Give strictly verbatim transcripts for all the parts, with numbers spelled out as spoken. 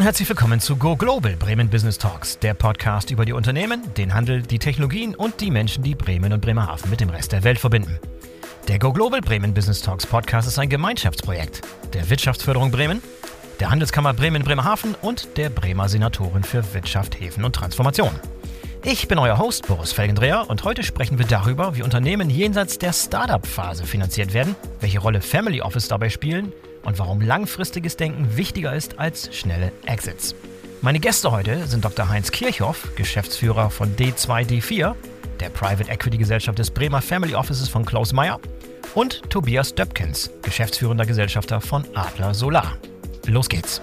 herzlich willkommen zu Go Global Bremen Business Talks, der Podcast über die Unternehmen, den Handel, die Technologien und die Menschen, die Bremen und Bremerhaven mit dem Rest der Welt verbinden. Der Go Global Bremen Business Talks Podcast ist ein Gemeinschaftsprojekt der Wirtschaftsförderung Bremen, der Handelskammer Bremen-Bremerhaven und der Bremer Senatorin für Wirtschaft, Häfen und Transformation. Ich bin euer Host Boris Felgendreher und heute sprechen wir darüber, wie Unternehmen jenseits der Startup-Phase finanziert werden, welche Rolle Family Office dabei spielen und warum langfristiges Denken wichtiger ist als schnelle Exits. Meine Gäste heute sind Doktor Heinz Kirchhoff, Geschäftsführer von D zwei D vier, der Private Equity Gesellschaft des Bremer Family Offices von Klaus Meyer, und Tobias Döpkens, geschäftsführender Gesellschafter von Adler Solar. Los geht's!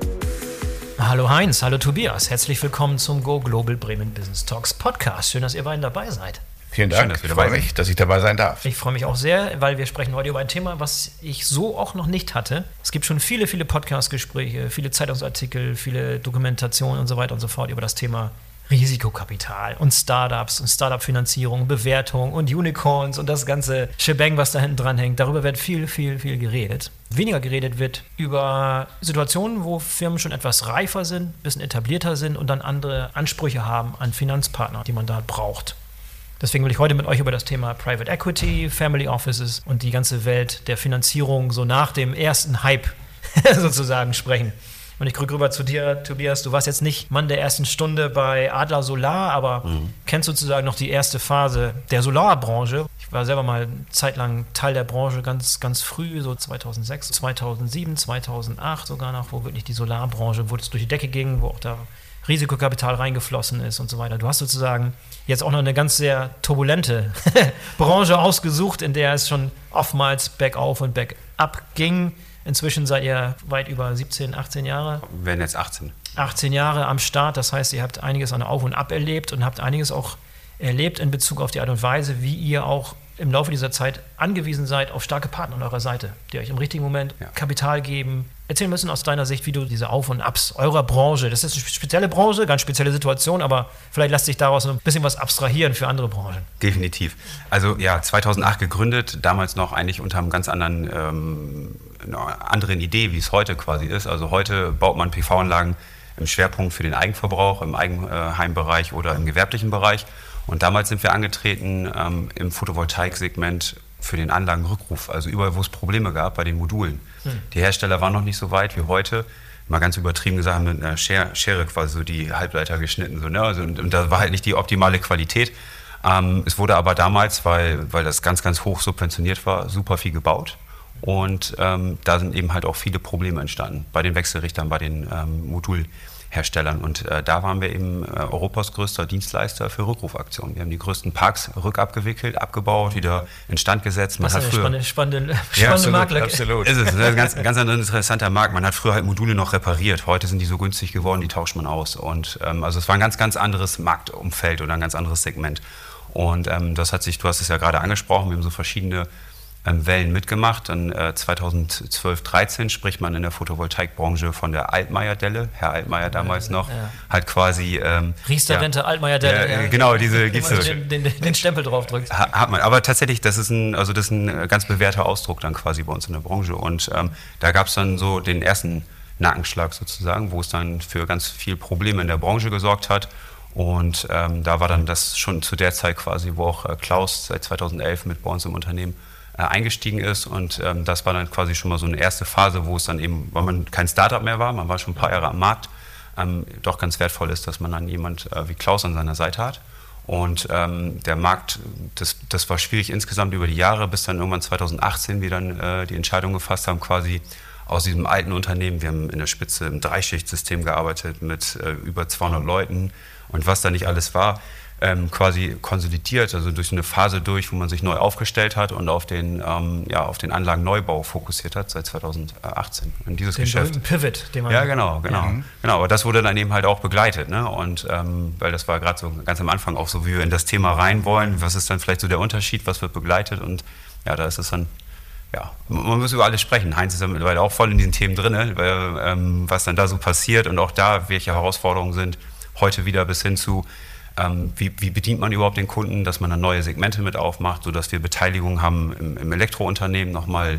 Hallo Heinz, hallo Tobias, herzlich willkommen zum Go Global Bremen Business Talks Podcast. Schön, dass ihr beiden dabei seid. Vielen Dank, Schön, dass wir ich dabei freue mich, dass ich dabei sein darf. Ich freue mich auch sehr, weil wir sprechen heute über ein Thema, was ich so auch noch nicht hatte. Es gibt schon viele, viele Podcast-Gespräche, viele Zeitungsartikel, viele Dokumentationen und so weiter und so fort über das Thema Risikokapital und Startups und Startup-Finanzierung, Bewertung und Unicorns und das ganze Shebang, was da hinten dran hängt. Darüber wird viel, viel, viel geredet. Weniger geredet wird über Situationen, wo Firmen schon etwas reifer sind, ein bisschen etablierter sind und dann andere Ansprüche haben an Finanzpartner, die man da braucht. Deswegen will ich heute mit euch über das Thema Private Equity, Family Offices und die ganze Welt der Finanzierung so nach dem ersten Hype sozusagen sprechen. Und ich gucke rüber zu dir, Tobias. Du warst jetzt nicht Mann der ersten Stunde bei Adler Solar, aber mhm. kennst sozusagen noch die erste Phase der Solarbranche. Ich war selber mal eine Zeit lang Teil der Branche, ganz, ganz früh, so zweitausendsechs, zweitausendsieben, zweitausendacht sogar noch, wo wirklich die Solarbranche, wo es durch die Decke ging, wo auch da Risikokapital reingeflossen ist und so weiter. Du hast sozusagen jetzt auch noch eine ganz sehr turbulente Branche ausgesucht, in der es schon oftmals bergauf und bergab ging. Inzwischen seid ihr weit über siebzehn, achtzehn Jahre. Wir werden jetzt achtzehn. achtzehn Jahre am Start, das heißt, ihr habt einiges an Auf und Ab erlebt und habt einiges auch erlebt in Bezug auf die Art und Weise, wie ihr auch im Laufe dieser Zeit angewiesen seid auf starke Partner an eurer Seite, die euch im richtigen Moment ja. Kapital geben. Erzähl ein bisschen aus deiner Sicht, wie du diese Auf- und Abs eurer Branche, das ist eine spezielle Branche, ganz spezielle Situation, aber vielleicht lässt sich daraus ein bisschen was abstrahieren für andere Branchen. Definitiv. Also ja, zweitausendacht gegründet, damals noch eigentlich unter einem ganz anderen, ähm, einer anderen Idee, wie es heute quasi ist. Also heute baut man P V-Anlagen im Schwerpunkt für den Eigenverbrauch, im Eigenheimbereich oder im gewerblichen Bereich. Und damals sind wir angetreten ähm, im Photovoltaik-Segment für den Anlagenrückruf, also überall, wo es Probleme gab bei den Modulen. Hm. Die Hersteller waren noch nicht so weit wie heute. Mal ganz übertrieben gesagt, haben mit einer Schere, Schere quasi so die Halbleiter geschnitten. So, ne? also, und, und da war halt nicht die optimale Qualität. Ähm, es wurde aber damals, weil, weil das ganz, ganz hoch subventioniert war, super viel gebaut. Und ähm, da sind eben halt auch viele Probleme entstanden bei den Wechselrichtern, bei den ähm, Modulherstellern. Und äh, da waren wir eben äh, Europas größter Dienstleister für Rückrufaktionen. Wir haben die größten Parks rückabgewickelt, abgebaut, wieder instand gesetzt. Man das ist hat früher, eine spannende, spannende ja, absolut, Marktlücke. Absolut. Ist es, ist ein ganz, ganz interessanter Markt. Man hat früher halt Module noch repariert. Heute sind die so günstig geworden, die tauscht man aus. Und ähm, also es war ein ganz, ganz anderes Marktumfeld oder ein ganz anderes Segment. Und ähm, das hat sich, du hast es ja gerade angesprochen, wir haben so verschiedene Wellen mitgemacht. Dann äh, zweitausendzwölf, dreizehn spricht man in der Photovoltaikbranche von der Altmaier-Delle. Herr Altmaier damals noch, ja. hat quasi... Ähm, Riester-Rente, ja, Altmaier-Delle. Ja, ja, genau, diese gibt's so. Den, den, den Stempel drauf drückt. Ha, hat man. Aber tatsächlich, das ist, ein, also das ist ein ganz bewährter Ausdruck dann quasi bei uns in der Branche. Und ähm, da gab es dann so den ersten Nackenschlag sozusagen, wo es dann für ganz viel Probleme in der Branche gesorgt hat. Und ähm, da war dann das schon zu der Zeit quasi, wo auch äh, Klaus seit zweitausendelf mit bei uns im Unternehmen eingestiegen ist und ähm, das war dann quasi schon mal so eine erste Phase, wo es dann eben, weil man kein Startup mehr war, man war schon ein paar Jahre am Markt, ähm, doch ganz wertvoll ist, dass man dann jemand äh, wie Klaus an seiner Seite hat. Und ähm, der Markt, das, das war schwierig insgesamt über die Jahre, bis dann irgendwann zweitausendachtzehn wir dann äh, die Entscheidung gefasst haben, quasi aus diesem alten Unternehmen, wir haben in der Spitze im Dreischichtsystem gearbeitet mit äh, über zweihundert Leuten und was da nicht alles war, Ähm, quasi konsolidiert, also durch eine Phase durch, wo man sich neu aufgestellt hat und auf den, ähm, ja, auf den Anlagenneubau fokussiert hat seit zweitausendachtzehn. In dieses den Geschäft. Pivot, den man... Ja, genau, genau. Ja. genau. Aber das wurde dann eben halt auch begleitet, ne? Und ähm, weil das war gerade so ganz am Anfang auch so, wie wir in das Thema rein wollen, was ist dann vielleicht so der Unterschied, was wird begleitet und ja, da ist es dann, ja, man muss über alles sprechen. Heinz ist ja mittlerweile auch voll in diesen Themen drin, weil, ähm, was dann da so passiert und auch da, welche Herausforderungen sind, heute wieder bis hin zu Ähm, wie, wie bedient man überhaupt den Kunden, dass man dann neue Segmente mit aufmacht, sodass wir Beteiligung haben im, im Elektrounternehmen nochmal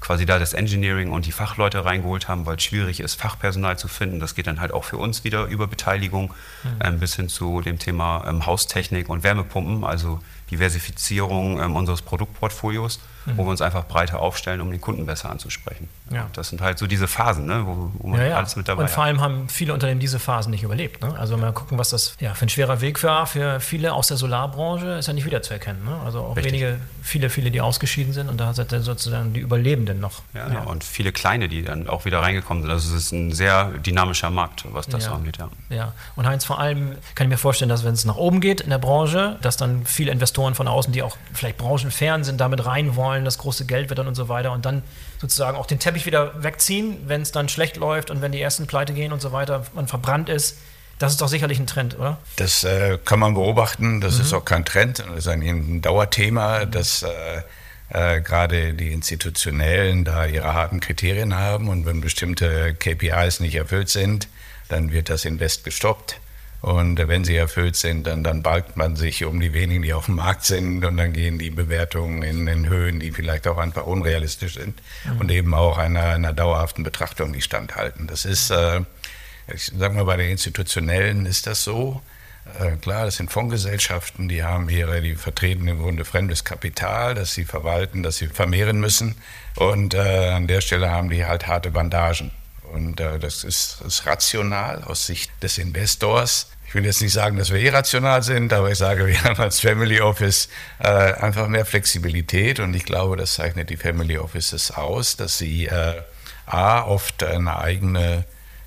quasi da das Engineering und die Fachleute reingeholt haben, weil es schwierig ist, Fachpersonal zu finden. Das geht dann halt auch für uns wieder über Beteiligung, mhm. ähm, bis hin zu dem Thema ähm, Haustechnik und Wärmepumpen, also Diversifizierung ähm, unseres Produktportfolios, mhm. wo wir uns einfach breiter aufstellen, um den Kunden besser anzusprechen. Ja. Das sind halt so diese Phasen, ne, wo, wo man ja, ja. alles mit dabei hat. Und vor allem haben viele Unternehmen diese Phasen nicht überlebt. Ne? Also mal gucken, was das ja, für ein schwerer Weg war für viele aus der Solarbranche, ist ja nicht wiederzuerkennen. Ne? Also auch Richtig. wenige, viele, viele, die ausgeschieden sind und da sind dann sozusagen die Überlebenden noch. Ja, ja. Und viele kleine, die dann auch wieder reingekommen sind. Also es ist ein sehr dynamischer Markt, was das ja. angeht. Ja. ja. Und Heinz, vor allem kann ich mir vorstellen, dass wenn es nach oben geht in der Branche, dass dann viele Investoren von außen, die auch vielleicht branchenfern sind, damit rein wollen, das große Geld wird dann und so weiter und dann sozusagen auch den Teppich wieder wegziehen, wenn es dann schlecht läuft und wenn die ersten pleite gehen und so weiter, man verbrannt ist. Das ist doch sicherlich ein Trend, oder? Das äh, kann man beobachten. Das mhm. ist auch kein Trend. Das ist ein, ein Dauerthema, dass äh, äh, gerade die Institutionellen da ihre harten Kriterien haben. Und wenn bestimmte K P Is nicht erfüllt sind, dann wird das Invest gestoppt. Und wenn sie erfüllt sind, dann, dann balgt man sich um die wenigen, die auf dem Markt sind. Und dann gehen die Bewertungen in, in Höhen, die vielleicht auch einfach unrealistisch sind. Mhm. Und eben auch einer, einer dauerhaften Betrachtung nicht standhalten. Das ist... Äh, Ich sage mal, bei den Institutionellen ist das so. Äh, klar, das sind Fondsgesellschaften, die haben ihre, die vertreten im Grunde fremdes Kapital, das sie verwalten, das sie vermehren müssen. Und äh, an der Stelle haben die halt harte Bandagen. Und äh, das ist, ist rational aus Sicht des Investors. Ich will jetzt nicht sagen, dass wir irrational sind, aber ich sage, wir haben als Family Office äh, einfach mehr Flexibilität. Und ich glaube, das zeichnet die Family Offices aus, dass sie äh, a, oft eine eigene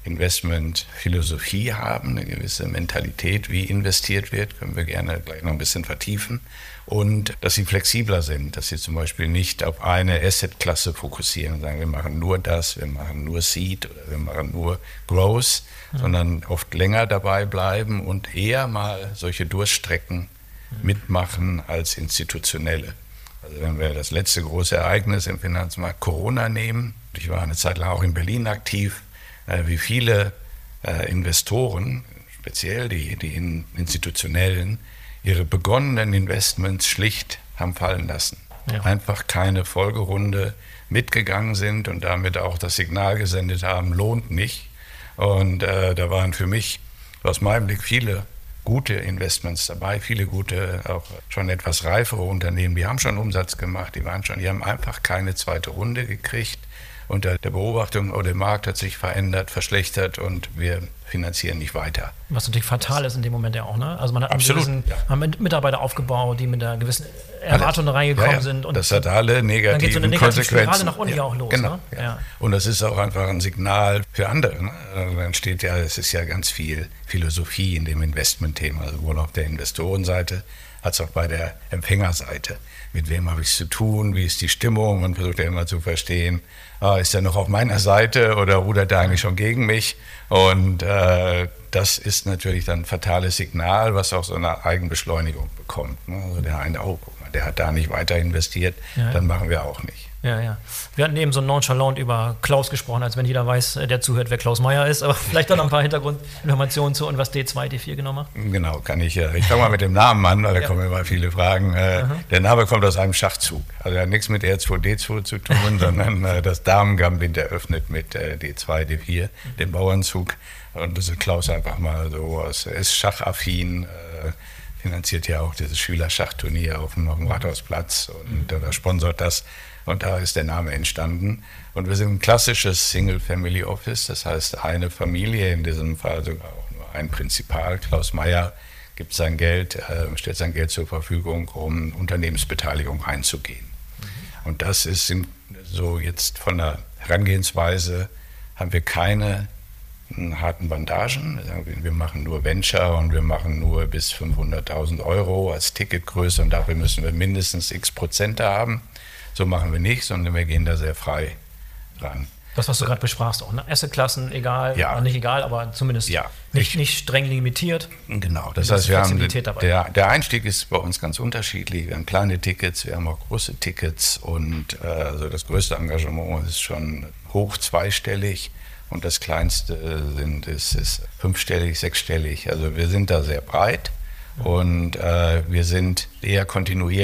Investmentphilosophie haben, eine gewisse Mentalität, wie investiert wird, können wir gerne gleich noch ein bisschen vertiefen. Und dass sie flexibler sind, dass sie zum Beispiel nicht auf eine Assetklasse fokussieren und sagen, wir machen nur das, wir machen nur Seed oder wir machen nur Growth, mhm. sondern oft länger dabei bleiben und eher mal solche Durststrecken mhm. mitmachen als institutionelle. Also wenn wir das letzte große Ereignis im Finanzmarkt Corona nehmen, ich war eine Zeit lang auch in Berlin aktiv, wie viele äh, Investoren, speziell die, die in institutionellen, ihre begonnenen Investments schlicht haben fallen lassen. Ja. Einfach keine Folgerunde mitgegangen sind und damit auch das Signal gesendet haben, lohnt nicht. Und äh, da waren für mich aus meinem Blick viele gute Investments dabei, viele gute, auch schon etwas reifere Unternehmen, die haben schon Umsatz gemacht, die waren schon, die haben einfach keine zweite Runde gekriegt. Unter der Beobachtung, oh, der Markt hat sich verändert, verschlechtert und wir finanzieren nicht weiter. Was natürlich fatal ist in dem Moment ja auch, ne? Also man hat Absolut, gewissen, ja. man hat Mitarbeiter aufgebaut, die mit einer gewissen Erwartung da reingekommen ja, ja. sind. Und das hat alle negativen dann geht so eine Konsequenzen. nach unten ja. auch los. Genau, ne? ja. Ja. Und das ist auch einfach ein Signal für andere. Ne? Dann steht ja, es ist ja ganz viel Philosophie in dem Investmentthema, sowohl auf der Investorenseite als auch bei der Empfängerseite. Mit wem habe ich es zu tun? Wie ist die Stimmung? Man versucht ja immer zu verstehen, ah, ist er noch auf meiner Seite oder rudert er eigentlich schon gegen mich? Und äh, das ist natürlich dann ein fatales Signal, was auch so eine Eigenbeschleunigung bekommt. Ne? Also der eine, oh, guck mal, der hat da nicht weiter investiert, ja. dann machen wir auch nicht. Ja, ja. Wir hatten eben so nonchalant über Klaus gesprochen, als wenn jeder weiß, der zuhört, wer Klaus Meyer ist. Aber vielleicht dann noch ein paar Hintergrundinformationen zu und was D zwei, D vier genau macht. Genau, kann ich. Ich fange mal mit dem Namen an, weil da ja. kommen immer viele Fragen. Äh, der Name kommt aus einem Schachzug. Also er hat nichts mit R zwei D zwei zu tun, sondern äh, das Damen-Gambit eröffnet mit äh, D zwei, D vier, dem Bauernzug. Und das ist Klaus einfach mal so, er ist schachaffin, äh, finanziert ja auch dieses Schülerschachturnier auf dem, auf dem Rathausplatz und mhm. äh, sponsort das. Und da ist der Name entstanden. Und wir sind ein klassisches Single-Family-Office, das heißt eine Familie, in diesem Fall sogar auch nur ein Prinzipal, Klaus Meyer, gibt sein Geld, äh, stellt sein Geld zur Verfügung, um Unternehmensbeteiligung einzugehen. Mhm. Und das ist in, so jetzt von der Herangehensweise, haben wir keine harten Bandagen. Wir machen nur Venture und wir machen nur bis fünfhunderttausend Euro als Ticketgröße und dafür müssen wir mindestens x Prozent haben. So machen wir nicht, sondern wir gehen da sehr frei ran. Das, was du gerade besprachst, auch, ne? Assetklassen, egal, ja. nicht egal, aber zumindest ja. nicht, nicht streng limitiert. Genau, das heißt, wir haben der, der Einstieg ist bei uns ganz unterschiedlich. Wir haben kleine Tickets, wir haben auch große Tickets und äh, also das größte Engagement ist schon hoch zweistellig und das kleinste sind, ist, ist fünfstellig, sechsstellig. Also wir sind da sehr breit. Und äh, wir sind eher kontinuierlich.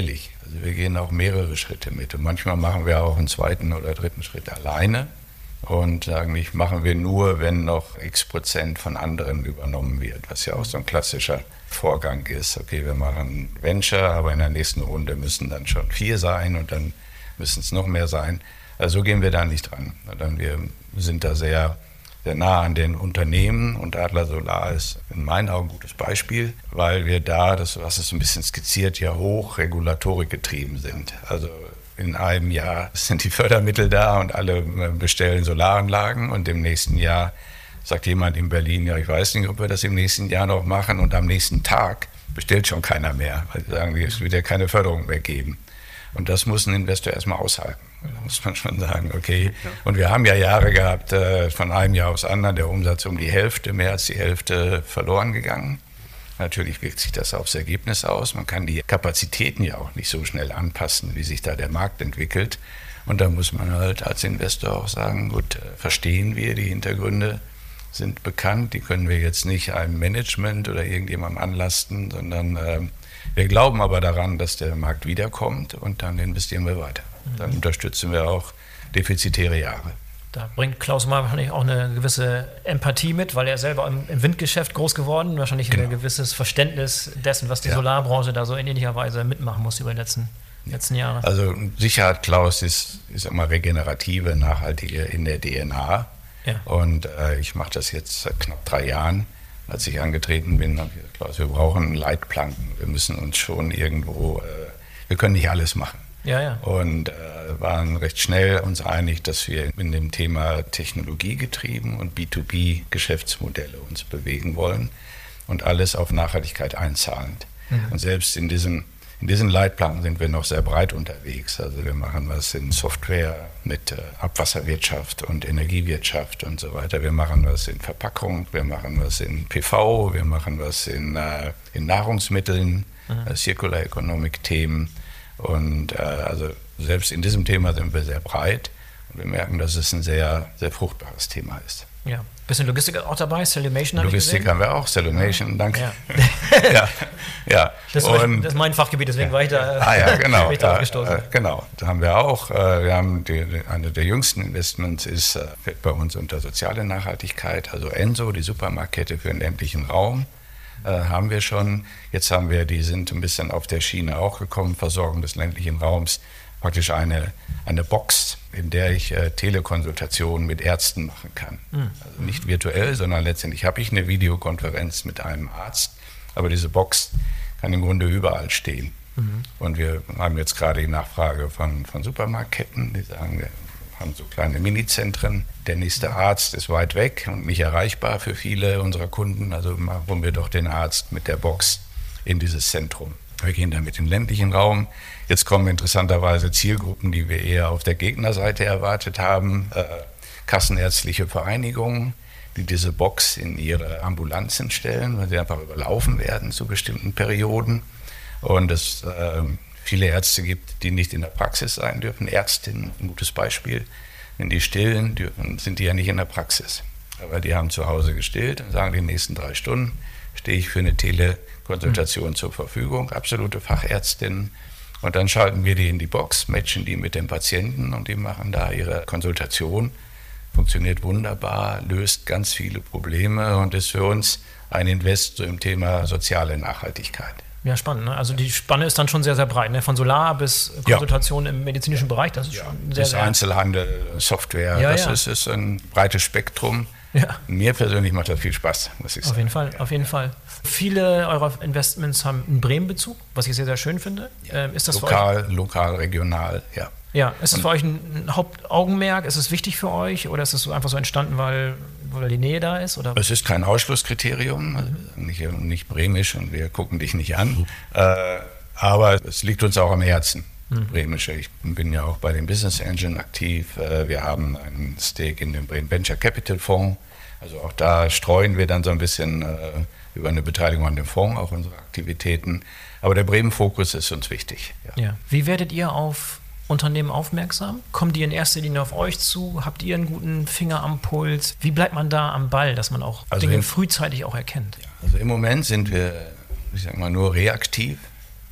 Also wir gehen auch mehrere Schritte mit. Und manchmal machen wir auch einen zweiten oder dritten Schritt alleine und sagen nicht, machen wir nur, wenn noch x Prozent von anderen übernommen wird, was ja auch so ein klassischer Vorgang ist. Okay, wir machen Venture, aber in der nächsten Runde müssen dann schon vier sein und dann müssen es noch mehr sein. Also so gehen wir da nicht dran. Wir sind da sehr, sehr nah an den Unternehmen und Adler Solar ist in meinen Augen ein gutes Beispiel, weil wir da, das was es so ein bisschen skizziert, ja hoch Regulatorik getrieben sind. Also in einem Jahr sind die Fördermittel da und alle bestellen Solaranlagen und im nächsten Jahr sagt jemand in Berlin, ja, ich weiß nicht, ob wir das im nächsten Jahr noch machen und am nächsten Tag bestellt schon keiner mehr, weil sie sagen, es wird ja keine Förderung mehr geben. Und das muss ein Investor erstmal aushalten. Da muss man schon sagen, okay. Und wir haben ja Jahre gehabt, von einem Jahr aufs andere, der Umsatz um die Hälfte, mehr als die Hälfte verloren gegangen. Natürlich wirkt sich das aufs Ergebnis aus. Man kann die Kapazitäten ja auch nicht so schnell anpassen, wie sich da der Markt entwickelt. Und da muss man halt als Investor auch sagen, gut, verstehen wir, die Hintergründe sind bekannt, die können wir jetzt nicht einem Management oder irgendjemandem anlasten, sondern äh, wir glauben aber daran, dass der Markt wiederkommt und dann investieren wir weiter. Dann unterstützen wir auch defizitäre Jahre. Da bringt Klaus mal wahrscheinlich auch eine gewisse Empathie mit, weil er selber im, im Windgeschäft groß geworden, wahrscheinlich genau. ein gewisses Verständnis dessen, was die ja. Solarbranche da so in ähnlicher Weise mitmachen muss über die letzten, letzten Jahre. Also Sicherheit, Klaus, ist, ist immer regenerative, nachhaltige in der D N A. Ja. Und äh, ich mache das jetzt seit knapp drei Jahren. Als ich angetreten bin, habe ich gesagt, Klaus, wir brauchen Leitplanken. Wir müssen uns schon irgendwo, äh, wir können nicht alles machen. Ja, ja. Und äh, waren recht schnell uns einig, dass wir in dem Thema technologiegetrieben und B zwei B Geschäftsmodelle uns bewegen wollen und alles auf Nachhaltigkeit einzahlend. Mhm. Und selbst in diesem In diesen Leitplanken sind wir noch sehr breit unterwegs. Also wir machen was in Software mit äh, Abwasserwirtschaft und Energiewirtschaft und so weiter. Wir machen was in Verpackung, wir machen was in P V, wir machen was in, äh, in Nahrungsmitteln, mhm. äh, Circular Economic Themen. Und äh, also selbst in diesem Thema sind wir sehr breit und wir merken, dass es ein sehr, sehr fruchtbares Thema ist. Ja. Bisschen Logistik auch dabei, Cellumation habe ich gesehen. Logistik haben wir auch, Cellumation, ja. danke. Ja. ja, ja. Das, und, das ist mein Fachgebiet, deswegen war ich da, ah, ja, genau, ich da gestoßen. Äh, genau, da haben wir auch. Äh, wir haben die, eine der jüngsten Investments ist, äh, fällt bei uns unter soziale Nachhaltigkeit, also Enso, die Supermarktkette für den ländlichen Raum, äh, haben wir schon. Jetzt haben wir, die sind ein bisschen auf der Schiene auch gekommen, Versorgung des ländlichen Raums, praktisch eine, eine Box, in der ich äh, Telekonsultationen mit Ärzten machen kann. Mhm. Also nicht virtuell, sondern letztendlich habe ich eine Videokonferenz mit einem Arzt, aber diese Box kann im Grunde überall stehen. Mhm. Und wir haben jetzt gerade die Nachfrage von, von Supermarktketten, die sagen, wir haben so kleine Minizentren, der nächste Arzt ist weit weg und nicht erreichbar für viele unserer Kunden, also machen wir doch den Arzt mit der Box in dieses Zentrum. Wir gehen damit in den ländlichen Raum. Jetzt kommen interessanterweise Zielgruppen, die wir eher auf der Gegnerseite erwartet haben. Äh, kassenärztliche Vereinigungen, die diese Box in ihre Ambulanzen stellen, weil sie einfach überlaufen werden zu bestimmten Perioden. Und es äh, viele Ärzte gibt, die nicht in der Praxis sein dürfen. Ärztinnen, ein gutes Beispiel. Wenn die stillen, dürfen, sind die ja nicht in der Praxis. Aber die haben zu Hause gestillt und sagen, die nächsten drei Stunden stehe ich für eine Telekonsultation mhm. zur Verfügung. Absolute Fachärztinnen. Und dann schalten wir die in die Box, matchen die mit dem Patienten und die machen da ihre Konsultation. Funktioniert wunderbar, löst ganz viele Probleme und ist für uns ein Invest so im Thema soziale Nachhaltigkeit. Ja, spannend. Ne? Also die Spanne ist dann schon sehr, sehr breit. Ne? Von Solar bis Konsultation ja. im medizinischen Bereich, das ist ja. schon sehr, bis sehr... Einzelhandel, Software, ja, das ja. Ist, ist ein breites Spektrum. Ja. Mir persönlich macht das viel Spaß, muss ich sagen. Auf jeden Fall, auf jeden Fall. Viele eurer Investments haben einen Bremen-Bezug, was ich sehr, sehr schön finde. Ja. Ist das lokal, für euch? lokal, regional, ja. Ja, ist das für euch ein Hauptaugenmerk? Ist es wichtig für euch oder ist es einfach so entstanden, weil, weil die Nähe da ist? Oder? Es ist kein Ausschlusskriterium, also nicht, nicht bremisch und wir gucken dich nicht an. Mhm. Äh, aber es liegt uns auch am Herzen. Mhm. Bremische. Ich bin ja auch bei dem Business Engine aktiv. Wir haben einen Stake in dem Bremen Venture Capital Fonds. Also auch da streuen wir dann so ein bisschen äh, über eine Beteiligung an dem Fonds, auch unsere Aktivitäten. Aber der Bremen-Fokus ist uns wichtig. Ja. Ja. Wie werdet ihr auf Unternehmen aufmerksam? Kommen die in erster Linie auf euch zu? Habt ihr einen guten Finger am Puls? Wie bleibt man da am Ball, dass man auch also Dinge in, frühzeitig auch erkennt? Ja, also im Moment sind wir, ich sag mal, nur reaktiv.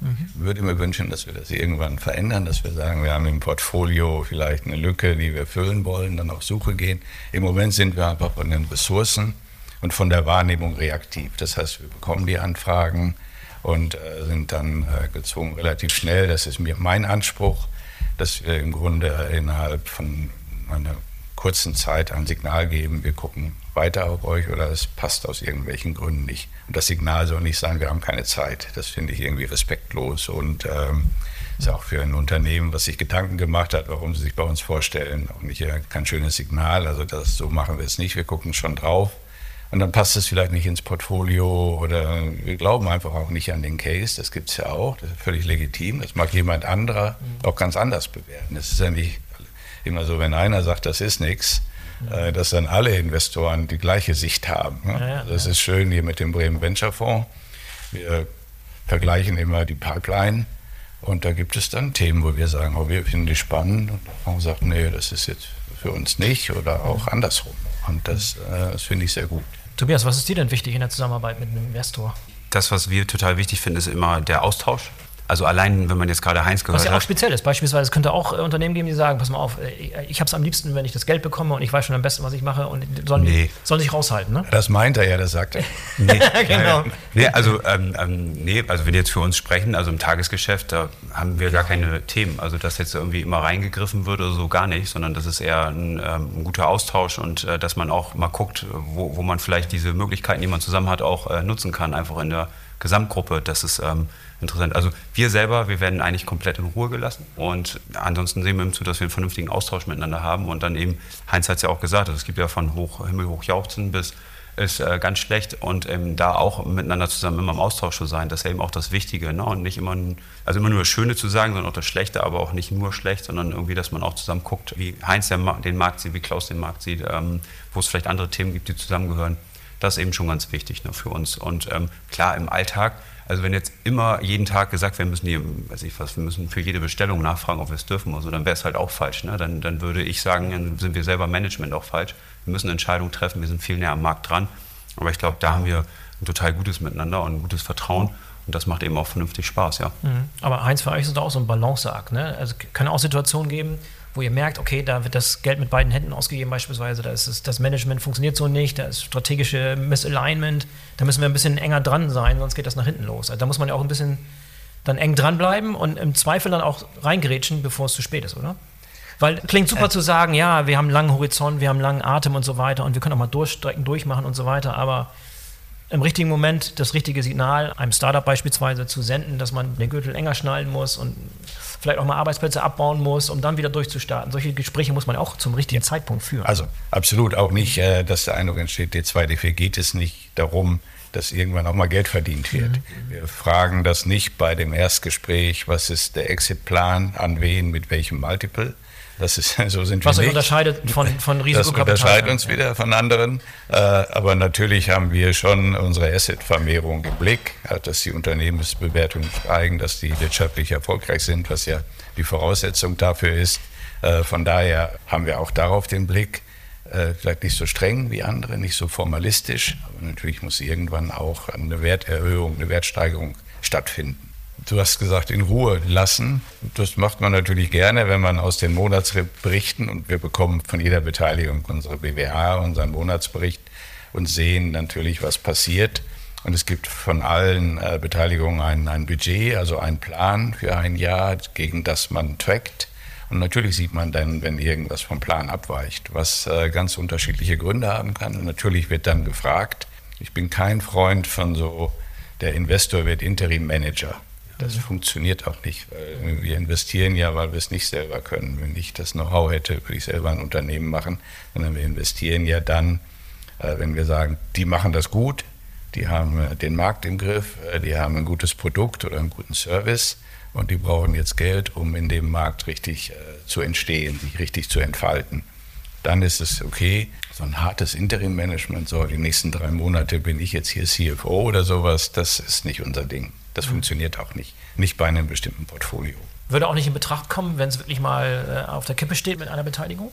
Mhm. Ich würde mir wünschen, dass wir das irgendwann verändern, dass wir sagen, wir haben im Portfolio vielleicht eine Lücke, die wir füllen wollen, dann auf Suche gehen. Im Moment sind wir einfach von den Ressourcen und von der Wahrnehmung reaktiv. Das heißt, wir bekommen die Anfragen und äh, sind dann äh, gezwungen, relativ schnell, das ist mir mein Anspruch, dass wir im Grunde innerhalb von einer kurzen Zeit ein Signal geben, wir gucken weiter auf euch oder es passt aus irgendwelchen Gründen nicht. Und das Signal soll nicht sein, wir haben keine Zeit. Das finde ich irgendwie respektlos und ähm, ist auch für ein Unternehmen, was sich Gedanken gemacht hat, warum sie sich bei uns vorstellen, auch nicht äh, kein schönes Signal. Also das, so machen wir es nicht, wir gucken schon drauf. Und dann passt es vielleicht nicht ins Portfolio oder wir glauben einfach auch nicht an den Case. Das gibt es ja auch, das ist völlig legitim. Das mag jemand anderer auch ganz anders bewerten. Es ist ja nicht immer so, wenn einer sagt, das ist nichts, äh, dass dann alle Investoren die gleiche Sicht haben. Ne? Ja, ja, also das ja. ist schön hier mit dem Bremen Venture Fonds. Wir vergleichen immer die Pipeline und da gibt es dann Themen, wo wir sagen, oh, wir finden die spannend und der Fonds sagt, nee, das ist jetzt für uns nicht oder auch andersrum. Und das, äh, das finde ich sehr gut. Tobias, was ist dir denn wichtig in der Zusammenarbeit mit einem Investor? Das, was wir total wichtig finden, ist immer der Austausch. Also allein, wenn man jetzt gerade Heinz gehört hat. Was ja auch speziell ist. Beispielsweise, es könnte auch äh, Unternehmen geben, die sagen, pass mal auf, äh, ich habe es am liebsten, wenn ich das Geld bekomme und ich weiß schon am besten, was ich mache und sollen, nee. sollen sich raushalten. Ne? Das meint er ja, das sagt er. Nee, genau. nee, also, ähm, ähm, nee, also wenn wir jetzt für uns sprechen, also im Tagesgeschäft, da haben wir gar keine Themen. Also dass jetzt irgendwie immer reingegriffen wird oder so, gar nicht, sondern das ist eher ein, ähm, ein guter Austausch und äh, dass man auch mal guckt, wo, wo man vielleicht diese Möglichkeiten, die man zusammen hat, auch äh, nutzen kann, einfach in der Gesamtgruppe. Das ist ähm, interessant. Also wir selber, wir werden eigentlich komplett in Ruhe gelassen und ansonsten sehen wir eben zu, dass wir einen vernünftigen Austausch miteinander haben und dann eben, Heinz hat es ja auch gesagt, also es gibt ja von hoch, Himmel hoch jauchzen bis ist äh, ganz schlecht und ähm, da auch miteinander zusammen immer im Austausch zu sein, das ist ja eben auch das Wichtige, ne? Und nicht immer, also immer nur das Schöne zu sagen, sondern auch das Schlechte, aber auch nicht nur schlecht, sondern irgendwie, dass man auch zusammen guckt, wie Heinz den Markt sieht, wie Klaus den Markt sieht, ähm, wo es vielleicht andere Themen gibt, die zusammengehören. Das ist eben schon ganz wichtig, ne, für uns. Und ähm, klar, im Alltag, also wenn jetzt immer jeden Tag gesagt, wir müssen, die, weiß ich was, wir müssen für jede Bestellung nachfragen, ob wir es dürfen oder so, dann wäre es halt auch falsch. Ne? Dann, dann würde ich sagen, dann sind wir selber Management auch falsch. Wir müssen Entscheidungen treffen, wir sind viel näher am Markt dran. Aber ich glaube, da haben wir ein total gutes Miteinander und ein gutes Vertrauen. Und das macht eben auch vernünftig Spaß, ja. Mhm. Aber Heinz, für euch ist es auch so ein Balanceakt, ne? Also kann auch Situationen geben, wo ihr merkt, okay, da wird das Geld mit beiden Händen ausgegeben beispielsweise, da ist es, das Management funktioniert so nicht, da ist strategische Misalignment, da müssen wir ein bisschen enger dran sein, sonst geht das nach hinten los. Also da muss man ja auch ein bisschen dann eng dranbleiben und im Zweifel dann auch reingerätschen, bevor es zu spät ist, oder? Weil klingt super äh, zu sagen, ja, wir haben einen langen Horizont, wir haben einen langen Atem und so weiter und wir können auch mal durchstrecken, durchmachen und so weiter, aber im richtigen Moment das richtige Signal einem Startup beispielsweise zu senden, dass man den Gürtel enger schnallen muss und vielleicht auch mal Arbeitsplätze abbauen muss, um dann wieder durchzustarten. Solche Gespräche muss man auch zum richtigen Zeitpunkt führen. Also absolut auch nicht, dass der Eindruck entsteht, D zwei D vier geht es nicht darum, dass irgendwann auch mal Geld verdient wird. Mhm. Wir fragen das nicht bei dem Erstgespräch, was ist der Exitplan, an wen, mit welchem Multiple. Das ist, so sind Was wir euch nicht. unterscheidet von, von Risikokapital. Das unterscheidet uns wieder von anderen. Äh, aber natürlich haben wir schon unsere Asset-Vermehrung im Blick, dass die Unternehmensbewertungen steigen, dass die wirtschaftlich erfolgreich sind, was ja die Voraussetzung dafür ist. Äh, von daher haben wir auch darauf den Blick. Äh, vielleicht nicht so streng wie andere, nicht so formalistisch. Aber natürlich muss irgendwann auch eine Werterhöhung, eine Wertsteigerung stattfinden. Du hast gesagt, in Ruhe lassen. Das macht man natürlich gerne, wenn man aus den Monatsberichten, und wir bekommen von jeder Beteiligung unsere B W H, unseren Monatsbericht und sehen natürlich, was passiert. Und es gibt von allen äh, Beteiligungen ein, ein Budget, also einen Plan für ein Jahr, gegen das man trackt. Und natürlich sieht man dann, wenn irgendwas vom Plan abweicht, was äh, ganz unterschiedliche Gründe haben kann. Und natürlich wird dann gefragt. Ich bin kein Freund von so, der Investor wird Interim-Manager. Das funktioniert auch nicht. Weil wir investieren ja, weil wir es nicht selber können. Wenn ich das Know-how hätte, würde ich selber ein Unternehmen machen. Sondern wir investieren ja dann, wenn wir sagen, die machen das gut, die haben den Markt im Griff, die haben ein gutes Produkt oder einen guten Service und die brauchen jetzt Geld, um in dem Markt richtig zu entstehen, sich richtig zu entfalten. Dann ist es okay. So ein hartes Interim-Management, so die nächsten drei Monate bin ich jetzt hier C F O oder sowas, das ist nicht unser Ding. Das funktioniert auch nicht, nicht bei einem bestimmten Portfolio. Würde auch nicht in Betracht kommen, wenn es wirklich mal äh, auf der Kippe steht mit einer Beteiligung?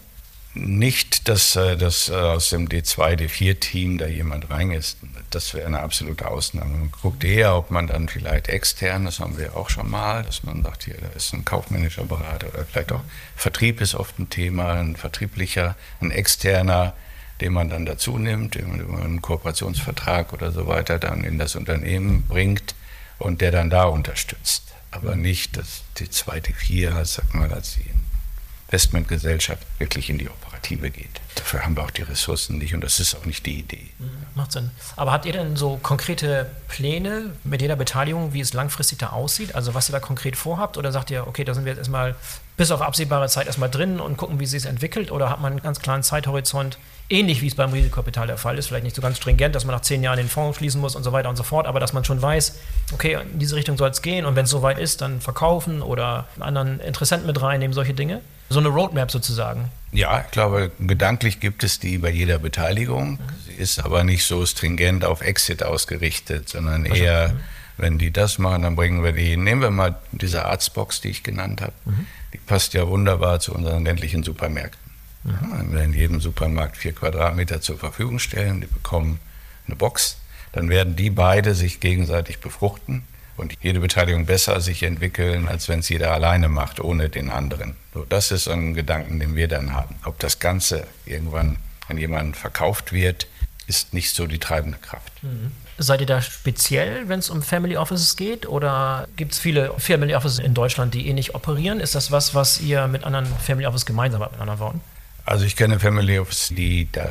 nicht, dass, dass aus dem D zwei, D vier Team da jemand rein ist. Das wäre eine absolute Ausnahme. Man guckt eher, ob man dann vielleicht extern, das haben wir auch schon mal, dass man sagt, hier, da ist ein kaufmännischer Berater oder vielleicht auch Vertrieb ist oft ein Thema, ein vertrieblicher, ein externer, den man dann dazu nimmt, den man über einen Kooperationsvertrag oder so weiter dann in das Unternehmen bringt und der dann da unterstützt. Aber nicht, dass D zwei, D vier, als, sag mal, als die Investmentgesellschaft wirklich in die Operative geht. Dafür haben wir auch die Ressourcen nicht und das ist auch nicht die Idee. Macht Sinn. Aber habt ihr denn so konkrete Pläne mit jeder Beteiligung, wie es langfristig da aussieht? Also was ihr da konkret vorhabt? Oder sagt ihr, okay, da sind wir jetzt erstmal bis auf absehbare Zeit erstmal drin und gucken, wie sich es entwickelt? Oder hat man einen ganz klaren Zeithorizont, ähnlich wie es beim Risikokapital der Fall ist, vielleicht nicht so ganz stringent, dass man nach zehn Jahren den Fonds schließen muss und so weiter und so fort, aber dass man schon weiß, okay, in diese Richtung soll es gehen und wenn es soweit ist, dann verkaufen oder einen anderen Interessenten mit reinnehmen, solche Dinge? So eine Roadmap sozusagen. Ja, ich glaube, gedanklich gibt es die bei jeder Beteiligung. Sie ist aber nicht so stringent auf Exit ausgerichtet, sondern eher, wenn die das machen, dann bringen wir die, nehmen wir mal diese Arztbox, die ich genannt habe. Mhm. Die passt ja wunderbar zu unseren ländlichen Supermärkten. Mhm. Ja, wenn wir in jedem Supermarkt vier Quadratmeter zur Verfügung stellen, die bekommen eine Box, dann werden die beide sich gegenseitig befruchten und jede Beteiligung besser sich entwickeln, als wenn es jeder alleine macht, ohne den anderen. So, das ist ein Gedanken, den wir dann haben. Ob das Ganze irgendwann an jemanden verkauft wird, ist nicht so die treibende Kraft. Mhm. Seid ihr da speziell, wenn es um Family Offices geht? Oder gibt es viele Family Offices in Deutschland, die ähnlich operieren? Ist das was, was ihr mit anderen Family Offices gemeinsam habt, mit anderen Worten? Also ich kenne Family Offices, die da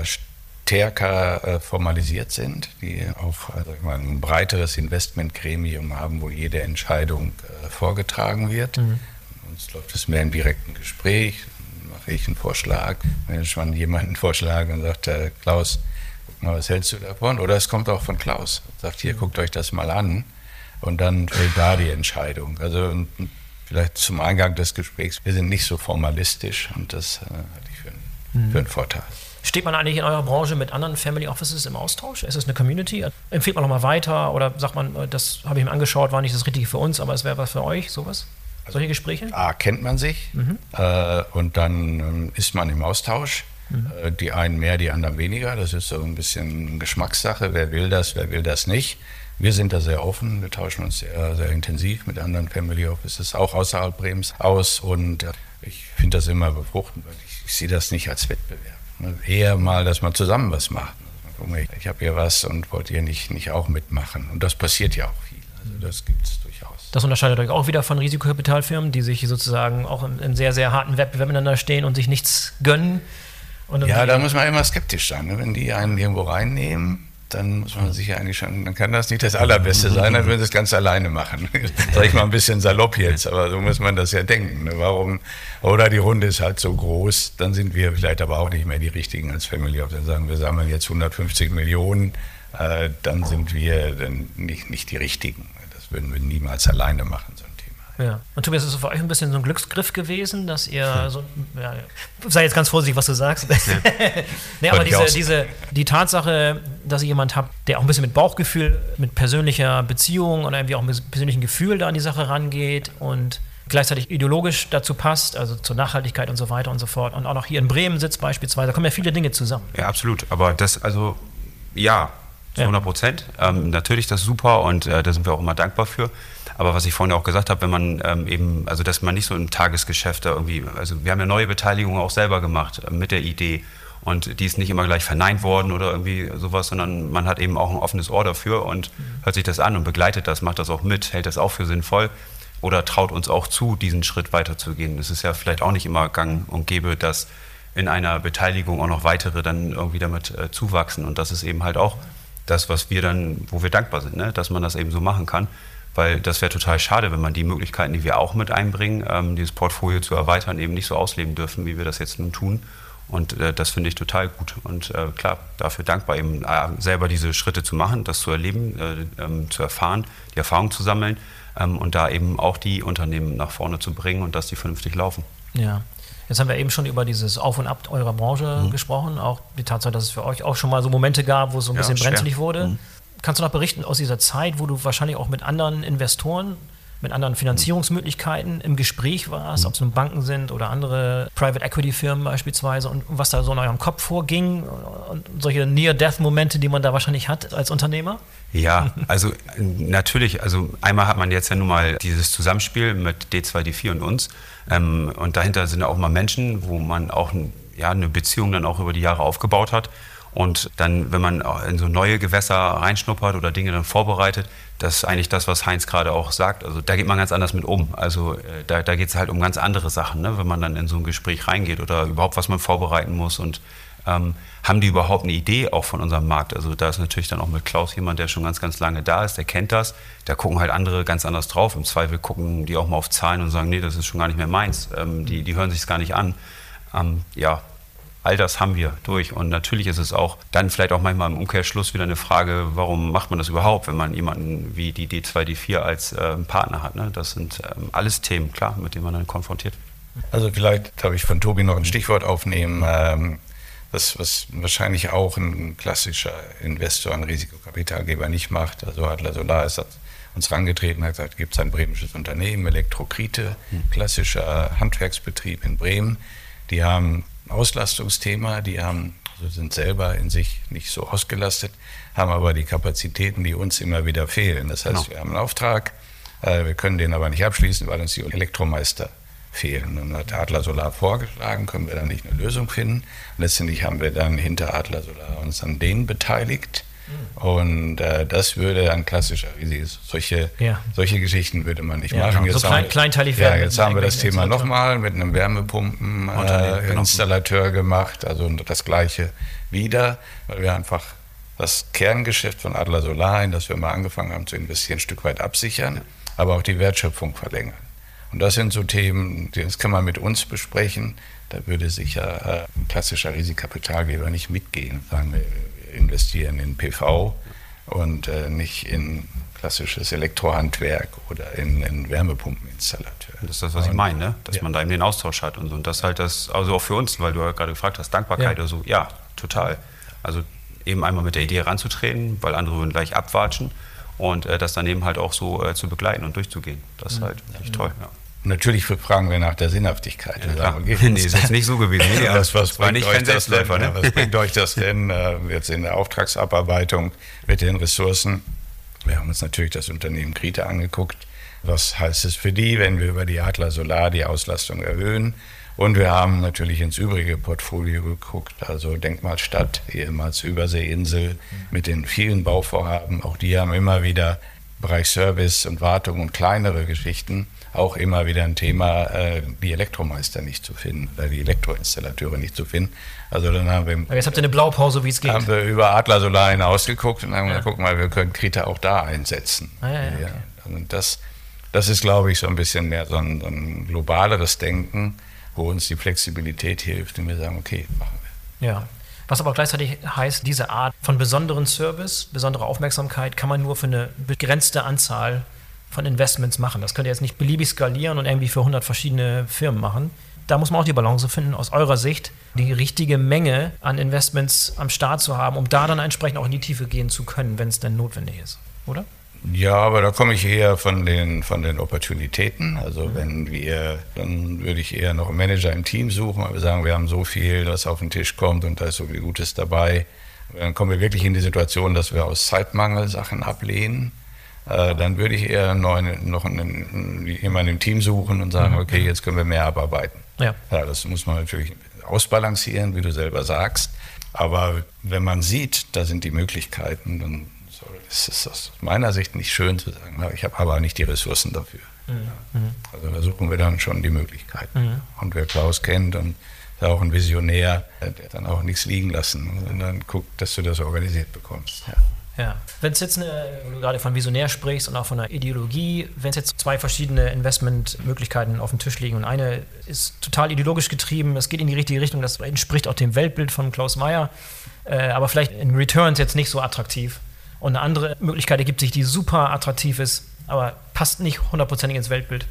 stärker äh, formalisiert sind, die auf also ich meine, ein breiteres Investmentgremium haben, wo jede Entscheidung äh, vorgetragen wird. Mhm. Uns läuft es mehr im direkten Gespräch, dann mache ich einen Vorschlag, wenn ich schon jemanden vorschlage und sagt, äh, Klaus, guck mal, was hältst du davon? Oder es kommt auch von Klaus, sagt, hier, guckt euch das mal an und dann fällt da die Entscheidung. Also vielleicht zum Eingang des Gesprächs, wir sind nicht so formalistisch und das äh, halte ich für einen, mhm. für einen Vorteil. Steht man eigentlich in eurer Branche mit anderen Family Offices im Austausch? Ist es eine Community? Empfiehlt man nochmal weiter oder sagt man, das habe ich mir angeschaut, war nicht das Richtige für uns, aber es wäre was für euch, sowas? Solche Gespräche? A, kennt man sich mhm. äh, und dann ähm, ist man im Austausch. Mhm. Äh, die einen mehr, die anderen weniger. Das ist so ein bisschen Geschmackssache. Wer will das, wer will das nicht. Wir sind da sehr offen. Wir tauschen uns sehr, sehr intensiv mit anderen Family Offices, auch außerhalb Bremens, aus. Und äh, ich finde das immer befruchtend, weil ich, ich sehe das nicht als Wettbewerb. Eher mal, dass man zusammen was macht. Ich habe hier was und wollt ihr nicht, nicht auch mitmachen. Und das passiert ja auch viel. Also das gibt es durchaus. Das unterscheidet euch auch wieder von Risikokapitalfirmen, die sich sozusagen auch im, im sehr, sehr harten Wettbewerb miteinander stehen und sich nichts gönnen. Und ja, da muss man immer skeptisch sein. Ne? Wenn die einen irgendwo reinnehmen, dann muss man sich eigentlich schon, dann kann das nicht das Allerbeste sein, dann würden sie es ganz alleine machen. Sag ich mal ein bisschen salopp jetzt, aber so muss man das ja denken. Ne? Warum? Oder die Runde ist halt so groß, dann sind wir vielleicht aber auch nicht mehr die Richtigen als Family Office. Dann sagen wir, sammeln jetzt hundertfünfzig Millionen, äh, dann sind wir dann nicht, nicht die Richtigen. Das würden wir niemals alleine machen, so ein Thema. Ja. Und Tobias, ist es für euch ein bisschen so ein Glücksgriff gewesen, dass ihr so, ja, sei jetzt ganz vorsichtig, was du sagst. Ja. nee, aber diese, diese, die Tatsache, dass ihr jemand habt, der auch ein bisschen mit Bauchgefühl, mit persönlicher Beziehung oder irgendwie auch mit persönlichem Gefühl da an die Sache rangeht und gleichzeitig ideologisch dazu passt, also zur Nachhaltigkeit und so weiter und so fort. Und auch noch hier in Bremen sitzt beispielsweise, da kommen ja viele Dinge zusammen. Ja, absolut. Aber das, also, ja, zu hundert Prozent. Ähm, natürlich, das ist super und äh, da sind wir auch immer dankbar für. Aber was ich vorhin auch gesagt habe, wenn man ähm, eben, also dass man nicht so im Tagesgeschäft da irgendwie, also wir haben ja neue Beteiligungen auch selber gemacht äh, mit der Idee und die ist nicht immer gleich verneint worden oder irgendwie sowas, sondern man hat eben auch ein offenes Ohr dafür und mhm. hört sich das an und begleitet das, macht das auch mit, hält das auch für sinnvoll oder traut uns auch zu, diesen Schritt weiterzugehen. Es ist ja vielleicht auch nicht immer gang und gäbe, dass in einer Beteiligung auch noch weitere dann irgendwie damit äh, zuwachsen und das ist eben halt auch das, was wir dann, wo wir dankbar sind, ne? Dass man das eben so machen kann, weil das wäre total schade, wenn man die Möglichkeiten, die wir auch mit einbringen, ähm, dieses Portfolio zu erweitern, eben nicht so ausleben dürfen, wie wir das jetzt nun tun. Und äh, das finde ich total gut und äh, klar, dafür dankbar, eben äh, selber diese Schritte zu machen, das zu erleben, äh, ähm, zu erfahren, die Erfahrung zu sammeln ähm, und da eben auch die Unternehmen nach vorne zu bringen und dass die vernünftig laufen. Ja. Jetzt haben wir eben schon über dieses Auf und Ab eurer Branche mhm. gesprochen, auch die Tatsache, dass es für euch auch schon mal so Momente gab, wo es so ein ja, bisschen schwer. brenzlig wurde. Mhm. Kannst du noch berichten aus dieser Zeit, wo du wahrscheinlich auch mit anderen Investoren mit anderen Finanzierungsmöglichkeiten im Gespräch warst, Mhm. ob es nun Banken sind oder andere Private Equity Firmen beispielsweise und was da so in eurem Kopf vorging und solche Near-Death-Momente, die man da wahrscheinlich hat als Unternehmer? Ja, also natürlich, also einmal hat man jetzt ja nun mal dieses Zusammenspiel mit D zwei, D vier und uns ähm, und dahinter sind ja auch mal Menschen, wo man auch ja, eine Beziehung dann auch über die Jahre aufgebaut hat. Und dann, wenn man in so neue Gewässer reinschnuppert oder Dinge dann vorbereitet, das ist eigentlich das, was Heinz gerade auch sagt. Also da geht man ganz anders mit um. Also äh, da, da geht es halt um ganz andere Sachen, ne? Wenn man dann in so ein Gespräch reingeht oder überhaupt, was man vorbereiten muss. Und ähm, haben die überhaupt eine Idee auch von unserem Markt? Also da ist natürlich dann auch mit Klaus jemand, der schon ganz, ganz lange da ist, der kennt das. Da gucken halt andere ganz anders drauf. Im Zweifel gucken die auch mal auf Zahlen und sagen, nee, das ist schon gar nicht mehr meins. Ähm, die, die hören sich es gar nicht an. Ähm, ja, all das haben wir durch. Und natürlich ist es auch dann vielleicht auch manchmal im Umkehrschluss wieder eine Frage, warum macht man das überhaupt, wenn man jemanden wie die D zwei, D vier als äh, Partner hat. Ne? Das sind ähm, alles Themen, klar, mit denen man dann konfrontiert wird. Also vielleicht darf ich von Tobi noch ein Stichwort aufnehmen, ähm, das, was wahrscheinlich auch ein klassischer Investor, ein Risikokapitalgeber nicht macht. Also Adler Solar ist uns rangetreten, hat gesagt, gibt es ein bremisches Unternehmen, Elektrokrite, klassischer Handwerksbetrieb in Bremen. Die haben Auslastungsthema, die haben, also sind selber in sich nicht so ausgelastet, haben aber die Kapazitäten, die uns immer wieder fehlen. Das heißt, genau. Wir haben einen Auftrag, äh, wir können den aber nicht abschließen, weil uns die Elektromeister fehlen. Und hat Adler Solar vorgeschlagen, können wir da nicht eine Lösung finden. Und letztendlich haben wir dann hinter Adler Solar uns an denen beteiligt. Und äh, das würde ein klassischer Risiko. Solche, ja. solche Geschichten würde man nicht ja, machen. Jetzt so klein, wir, kleinteilig werden. Ja, jetzt haben wir das Thema nochmal mit einem Wärmepumpeninstallateur äh, gemacht. Also das Gleiche wieder, weil wir einfach das Kerngeschäft von Adler Solar, in das wir mal angefangen haben zu investieren, ein Stück weit absichern, aber auch die Wertschöpfung verlängern. Und das sind so Themen, das kann man mit uns besprechen. Da würde sicher äh, ein klassischer Risikokapitalgeber nicht mitgehen. Sagen wir, investieren in P V und äh, nicht in klassisches Elektrohandwerk oder in, in Wärmepumpeninstallateur. Das ist das, was ich meine, ne? Dass ja. man da eben den Austausch hat und so. Und das halt das, also auch für uns, weil du ja gerade gefragt hast, Dankbarkeit ja. oder so. Ja, total. Also eben einmal mit der Idee ranzutreten, weil andere würden gleich abwatschen und äh, das dann eben halt auch so äh, zu begleiten und durchzugehen. Das ist mhm. halt wirklich toll, ja. Natürlich fragen wir nach der Sinnhaftigkeit. Ja, sagen, okay, nee, ist jetzt nicht so gewesen. Nee, das, was das war nicht kein Selbstläufer. Ne? Was bringt euch das denn äh, jetzt in der Auftragsabarbeitung mit den Ressourcen? Wir haben uns natürlich das Unternehmen Krite angeguckt. Was heißt es für die, wenn wir über die Adler Solar die Auslastung erhöhen? Und wir haben natürlich ins übrige Portfolio geguckt, also Denkmalstadt, ehemals Überseeinsel, mit den vielen Bauvorhaben. Auch die haben immer wieder im Bereich Service und Wartung und kleinere Geschichten auch immer wieder ein Thema, äh, die Elektromeister nicht zu finden oder die Elektroinstallateure nicht zu finden. Also dann haben wir... Aber jetzt habt ihr eine Blaupause, wie es geht. Haben wir über Adler Solar hinausgeguckt und haben ja. gesagt, guck mal, wir können Krite auch da einsetzen. Ah, ja, ja, okay. Also das, das ist, glaube ich, so ein bisschen mehr so ein, so ein globaleres Denken, wo uns die Flexibilität hilft und wir sagen, okay, machen wir. Ja. Was aber auch gleichzeitig heißt, diese Art von besonderen Service, besondere Aufmerksamkeit kann man nur für eine begrenzte Anzahl von Investments machen. Das könnt ihr jetzt nicht beliebig skalieren und irgendwie für hundert verschiedene Firmen machen. Da muss man auch die Balance finden, aus eurer Sicht die richtige Menge an Investments am Start zu haben, um da dann entsprechend auch in die Tiefe gehen zu können, wenn es denn notwendig ist, oder? Ja, aber da komme ich eher von den, von den Opportunitäten. Also mhm. wenn wir, dann würde ich eher noch einen Manager im Team suchen, weil wir sagen, wir haben so viel, was auf den Tisch kommt und da ist so viel Gutes dabei. Dann kommen wir wirklich in die Situation, dass wir aus Zeitmangel Sachen ablehnen. Dann würde ich eher neuen, noch einen, jemanden im Team suchen und sagen, okay, jetzt können wir mehr abarbeiten. Ja. Ja, das muss man natürlich ausbalancieren, wie du selber sagst. Aber wenn man sieht, da sind die Möglichkeiten, dann ist es aus meiner Sicht nicht schön zu sagen, ich habe aber nicht die Ressourcen dafür. Mhm. Also da suchen wir dann schon die Möglichkeiten. Mhm. Und wer Klaus kennt und ist auch ein Visionär, der dann auch nichts liegen lassen und dann guckt, dass du das organisiert bekommst. Ja. Ja. Wenn es jetzt, eine, wenn du gerade von Visionär sprichst und auch von einer Ideologie, wenn es jetzt zwei verschiedene Investmentmöglichkeiten auf dem Tisch liegen und eine ist total ideologisch getrieben, es geht in die richtige Richtung, das entspricht auch dem Weltbild von Klaus Meyer, äh, aber vielleicht in Returns jetzt nicht so attraktiv. Und eine andere Möglichkeit ergibt sich, die super attraktiv ist, aber passt nicht hundertprozentig ins Weltbild.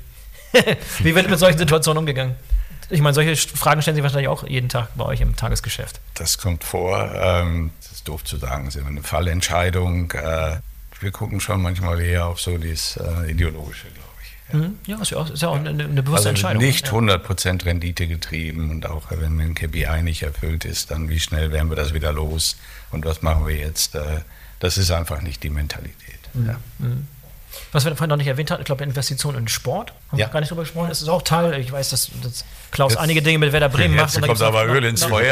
Wie wird mit solchen Situationen umgegangen? Ich meine, solche Fragen stellen Sie wahrscheinlich auch jeden Tag bei euch im Tagesgeschäft. Das kommt vor. Ähm, das ist doof zu sagen. Das ist immer eine Fallentscheidung. Äh, wir gucken schon manchmal eher auf so das äh, Ideologische, glaube ich. Ja, ja ist ja auch, ist ja auch eine, eine bewusste also Entscheidung. Nicht hundert Prozent Rendite getrieben und auch wenn ein K P I nicht erfüllt ist, dann wie schnell werden wir das wieder los und was machen wir jetzt? Das ist einfach nicht die Mentalität. Mhm. Ja. Mhm. Was wir vorhin noch nicht erwähnt hatten, ich glaube, Investitionen in Sport. Haben ja. wir gar nicht drüber gesprochen. Das ist auch Teil, ich weiß, dass, dass Klaus jetzt, einige Dinge mit Werder Bremen jetzt macht. Jetzt kommt aber Öl ins Feuer.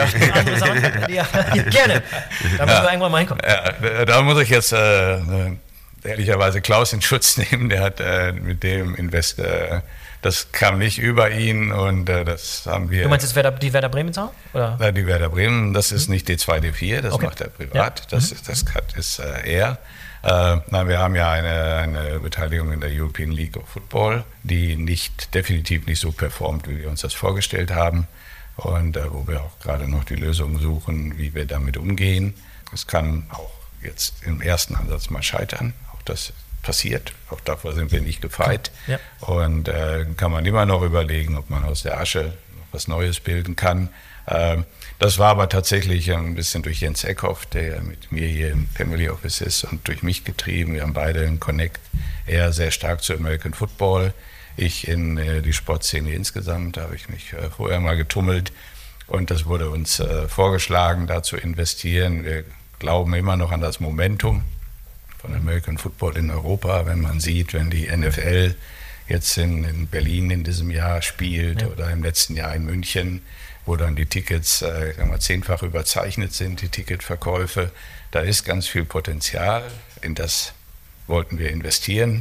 Ja, gerne. Da müssen ja. wir irgendwann mal hinkommen. Ja, da muss ich jetzt äh, ehrlicherweise Klaus in Schutz nehmen. Der hat äh, mit dem Invest, äh, das kam nicht über ihn und äh, das haben wir... Du meinst jetzt Werder, die Werder Bremen Sache? Oder? Die Werder Bremen, das ist mhm. nicht D zwei, D vier, das okay. macht er privat. Ja. Das, mhm. ist, das ist äh, er. Äh, nein, wir haben ja eine, eine Beteiligung in der European League of Football, die nicht, definitiv nicht so performt, wie wir uns das vorgestellt haben und äh, wo wir auch gerade noch die Lösung suchen, wie wir damit umgehen. Es kann auch jetzt im ersten Ansatz mal scheitern, auch das passiert, auch davor sind wir nicht gefeit. Ja. Und äh, kann man immer noch überlegen, ob man aus der Asche noch was Neues bilden kann. Äh, Das war aber tatsächlich ein bisschen durch Jens Eckhoff, der mit mir hier im Family Office ist und durch mich getrieben. Wir haben beide einen Connect, er sehr stark zu American Football, ich in äh, die Sportszene insgesamt, da habe ich mich äh, vorher mal getummelt und das wurde uns äh, vorgeschlagen, da zu investieren. Wir glauben immer noch an das Momentum von American Football in Europa, wenn man sieht, wenn die N F L jetzt in, in Berlin in diesem Jahr spielt ja. oder im letzten Jahr in München, wo dann die Tickets äh, sagen wir, zehnfach überzeichnet sind, die Ticketverkäufe. Da ist ganz viel Potenzial, in das wollten wir investieren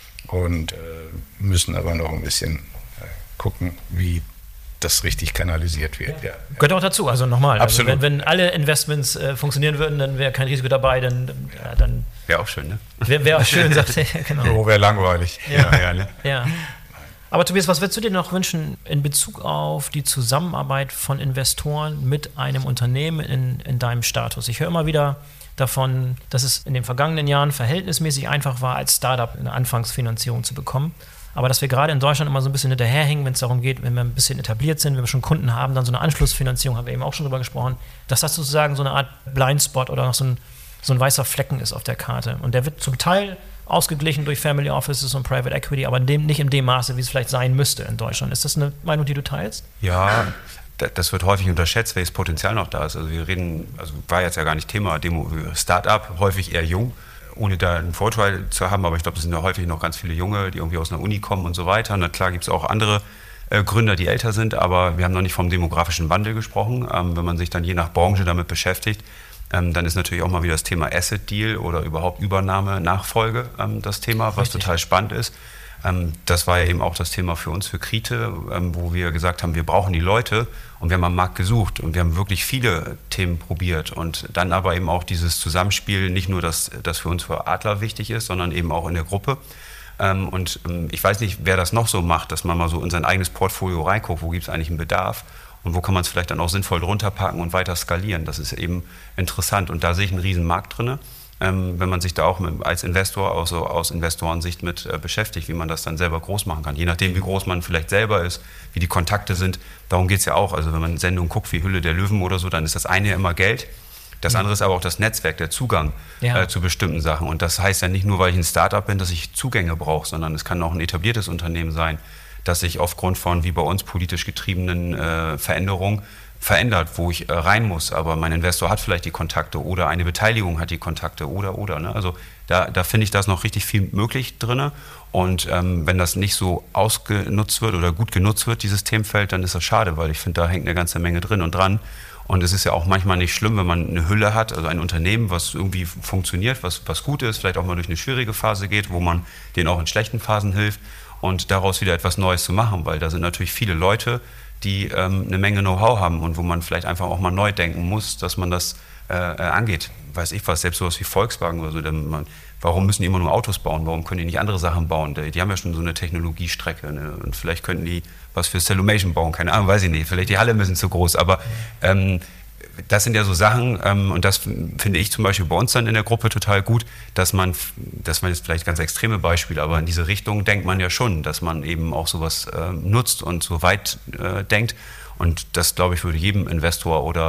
und äh, müssen aber noch ein bisschen äh, gucken, wie das richtig kanalisiert wird. Ja. Ja. Gehört auch dazu, also nochmal. Absolut. Also wenn, wenn alle Investments äh, funktionieren würden, dann wäre kein Risiko dabei, dann... Ja, dann wäre auch schön, ne? Wäre wär auch schön, sagt er. Genau. Oh, wäre langweilig. Ja. Ja, ja, ne? ja. Aber Tobias, was würdest du dir noch wünschen in Bezug auf die Zusammenarbeit von Investoren mit einem Unternehmen in, in deinem Status? Ich höre immer wieder davon, dass es in den vergangenen Jahren verhältnismäßig einfach war, als Startup eine Anfangsfinanzierung zu bekommen. Aber dass wir gerade in Deutschland immer so ein bisschen hinterherhängen, wenn es darum geht, wenn wir ein bisschen etabliert sind, wenn wir schon Kunden haben, dann so eine Anschlussfinanzierung, haben wir eben auch schon drüber gesprochen, dass das sozusagen so eine Art Blindspot oder noch so ein, so ein weißer Flecken ist auf der Karte. Und der wird zum Teil ausgeglichen durch Family Offices und Private Equity, aber in dem, nicht in dem Maße, wie es vielleicht sein müsste in Deutschland. Ist das eine Meinung, die du teilst? Ja, das wird häufig unterschätzt, welches Potenzial noch da ist. Also wir reden, also war jetzt ja gar nicht Thema, Demo, Start-up, häufig eher jung, ohne da einen Vorteil zu haben, aber ich glaube, es sind ja häufig noch ganz viele Junge, die irgendwie aus einer Uni kommen und so weiter. Na klar gibt es auch andere äh, Gründer, die älter sind, aber wir haben noch nicht vom demografischen Wandel gesprochen. Ähm, wenn man sich dann je nach Branche damit beschäftigt, Ähm, dann ist natürlich auch mal wieder das Thema Asset Deal oder überhaupt Übernahme, Nachfolge ähm, das Thema, was Richtig. total spannend ist. Ähm, das war ja eben auch das Thema für uns, für Krite, ähm, wo wir gesagt haben, wir brauchen die Leute und wir haben am Markt gesucht und wir haben wirklich viele Themen probiert und dann aber eben auch dieses Zusammenspiel, nicht nur, dass das für uns für Adler wichtig ist, sondern eben auch in der Gruppe. Ähm, und ähm, ich weiß nicht, wer das noch so macht, dass man mal so in sein eigenes Portfolio reinguckt, wo gibt es eigentlich einen Bedarf und wo kann man es vielleicht dann auch sinnvoll drunter packen und weiter skalieren. Das ist eben interessant und da sehe ich einen riesen Markt drin, ähm, wenn man sich da auch mit, als Investor, auch so aus Investorensicht mit äh, beschäftigt, wie man das dann selber groß machen kann. Je nachdem, wie groß man vielleicht selber ist, wie die Kontakte sind, darum geht es ja auch. Also wenn man Sendungen guckt wie Hülle der Löwen oder so, dann ist das eine ja immer Geld. Das andere ist aber auch das Netzwerk, der Zugang ja. äh, zu bestimmten Sachen. Und das heißt ja nicht nur, weil ich ein Startup bin, dass ich Zugänge brauche, sondern es kann auch ein etabliertes Unternehmen sein, das sich aufgrund von, wie bei uns, politisch getriebenen äh, Veränderungen verändert, wo ich äh, rein muss. Aber mein Investor hat vielleicht die Kontakte oder eine Beteiligung hat die Kontakte oder, oder. Ne? Also da, da finde ich, da ist noch richtig viel möglich drin. Und ähm, wenn das nicht so ausgenutzt wird oder gut genutzt wird, dieses Themenfeld, dann ist das schade, weil ich finde, da hängt eine ganze Menge drin und dran. Und es ist ja auch manchmal nicht schlimm, wenn man eine Hülle hat, also ein Unternehmen, was irgendwie funktioniert, was, was gut ist, vielleicht auch mal durch eine schwierige Phase geht, wo man denen auch in schlechten Phasen hilft und daraus wieder etwas Neues zu machen, weil da sind natürlich viele Leute, die ähm, eine Menge Know-how haben und wo man vielleicht einfach auch mal neu denken muss, dass man das äh, angeht. Weiß ich was, selbst sowas wie Volkswagen oder so, denn man, warum müssen die immer nur Autos bauen, warum können die nicht andere Sachen bauen? Die, die haben ja schon so eine Technologiestrecke, ne? Und vielleicht könnten die was für Cellumation bauen, keine Ahnung, weiß ich nicht, vielleicht die Halle ein bisschen zu groß, aber ähm, das sind ja so Sachen, ähm, und das finde ich zum Beispiel bei uns dann in der Gruppe total gut, dass man, das waren jetzt vielleicht ganz extreme Beispiele, aber in diese Richtung denkt man ja schon, dass man eben auch sowas äh, nutzt und so weit äh, denkt. Und das, glaube ich, würde jedem Investor oder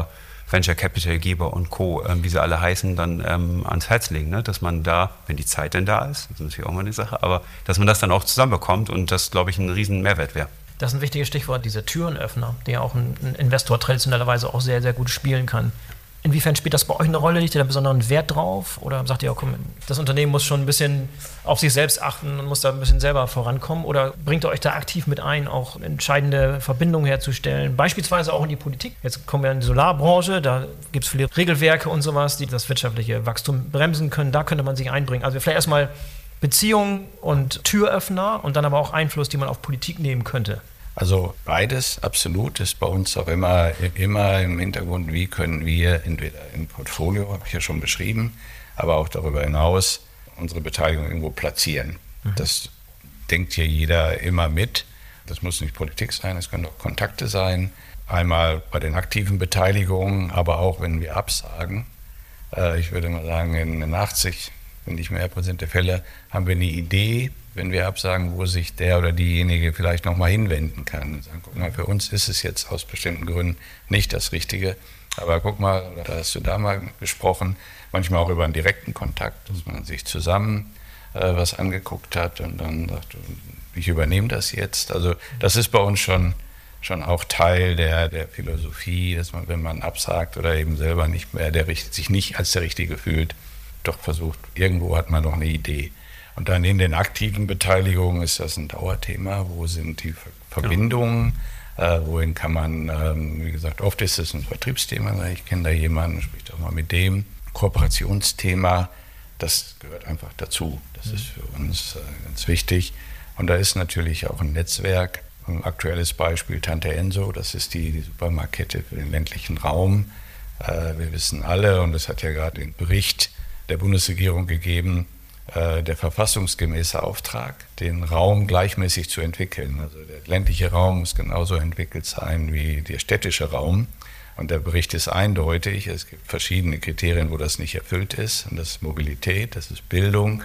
Venture Capital Geber und Co., ähm, wie sie alle heißen, dann ähm, ans Herz legen, ne? Dass man da, wenn die Zeit denn da ist, das ist natürlich auch mal eine Sache, aber dass man das dann auch zusammenbekommt und das, glaube ich, ein riesen Mehrwert wäre. Das ist ein wichtiges Stichwort, diese Türenöffner, die ja auch ein, ein Investor traditionellerweise auch sehr, sehr gut spielen kann. Inwiefern spielt das bei euch eine Rolle? Liegt ihr da besonderen Wert drauf? Oder sagt ihr auch, komm, das Unternehmen muss schon ein bisschen auf sich selbst achten und muss da ein bisschen selber vorankommen? Oder bringt ihr euch da aktiv mit ein, auch entscheidende Verbindungen herzustellen? Beispielsweise auch in die Politik. Jetzt kommen wir in die Solarbranche, da gibt es viele Regelwerke und sowas, die das wirtschaftliche Wachstum bremsen können. Da könnte man sich einbringen. Also vielleicht erstmal Beziehungen und Türöffner und dann aber auch Einfluss, die man auf Politik nehmen könnte. Also beides absolut ist bei uns auch immer, immer im Hintergrund, wie können wir entweder im Portfolio, habe ich ja schon beschrieben, aber auch darüber hinaus unsere Beteiligung irgendwo platzieren. Mhm. Das denkt hier jeder immer mit. Das muss nicht Politik sein, es können auch Kontakte sein. Einmal bei den aktiven Beteiligungen, aber auch wenn wir absagen. Äh, ich würde mal sagen, in achtzig, wenn nicht mehr Prozent der Fälle haben wir eine Idee, wenn wir absagen, wo sich der oder diejenige vielleicht nochmal hinwenden kann und sagen, guck mal, für uns ist es jetzt aus bestimmten Gründen nicht das Richtige, aber guck mal, da hast du da mal gesprochen, manchmal auch über einen direkten Kontakt, dass man sich zusammen äh, was angeguckt hat und dann sagt, ich übernehme das jetzt. Also das ist bei uns schon, schon auch Teil der, der Philosophie, dass man, wenn man absagt oder eben selber nicht mehr der, sich nicht als der Richtige fühlt, doch versucht, irgendwo hat man noch eine Idee. Und dann in den aktiven Beteiligungen ist das ein Dauerthema. Wo sind die Verbindungen? Ja. Äh, wohin kann man, ähm, wie gesagt, oft ist es ein Vertriebsthema. Ich kenne da jemanden, spricht auch mal mit dem. Kooperationsthema, das gehört einfach dazu. Das mhm. ist für uns äh, ganz wichtig. Und da ist natürlich auch ein Netzwerk. Ein aktuelles Beispiel Tante Enso, das ist die, die Supermarktkette für den ländlichen Raum. Äh, wir wissen alle, und es hat ja gerade den Bericht der Bundesregierung gegeben, der verfassungsgemäße Auftrag, den Raum gleichmäßig zu entwickeln. Also der ländliche Raum muss genauso entwickelt sein wie der städtische Raum. Und der Bericht ist eindeutig. Es gibt verschiedene Kriterien, wo das nicht erfüllt ist. Und das ist Mobilität, das ist Bildung,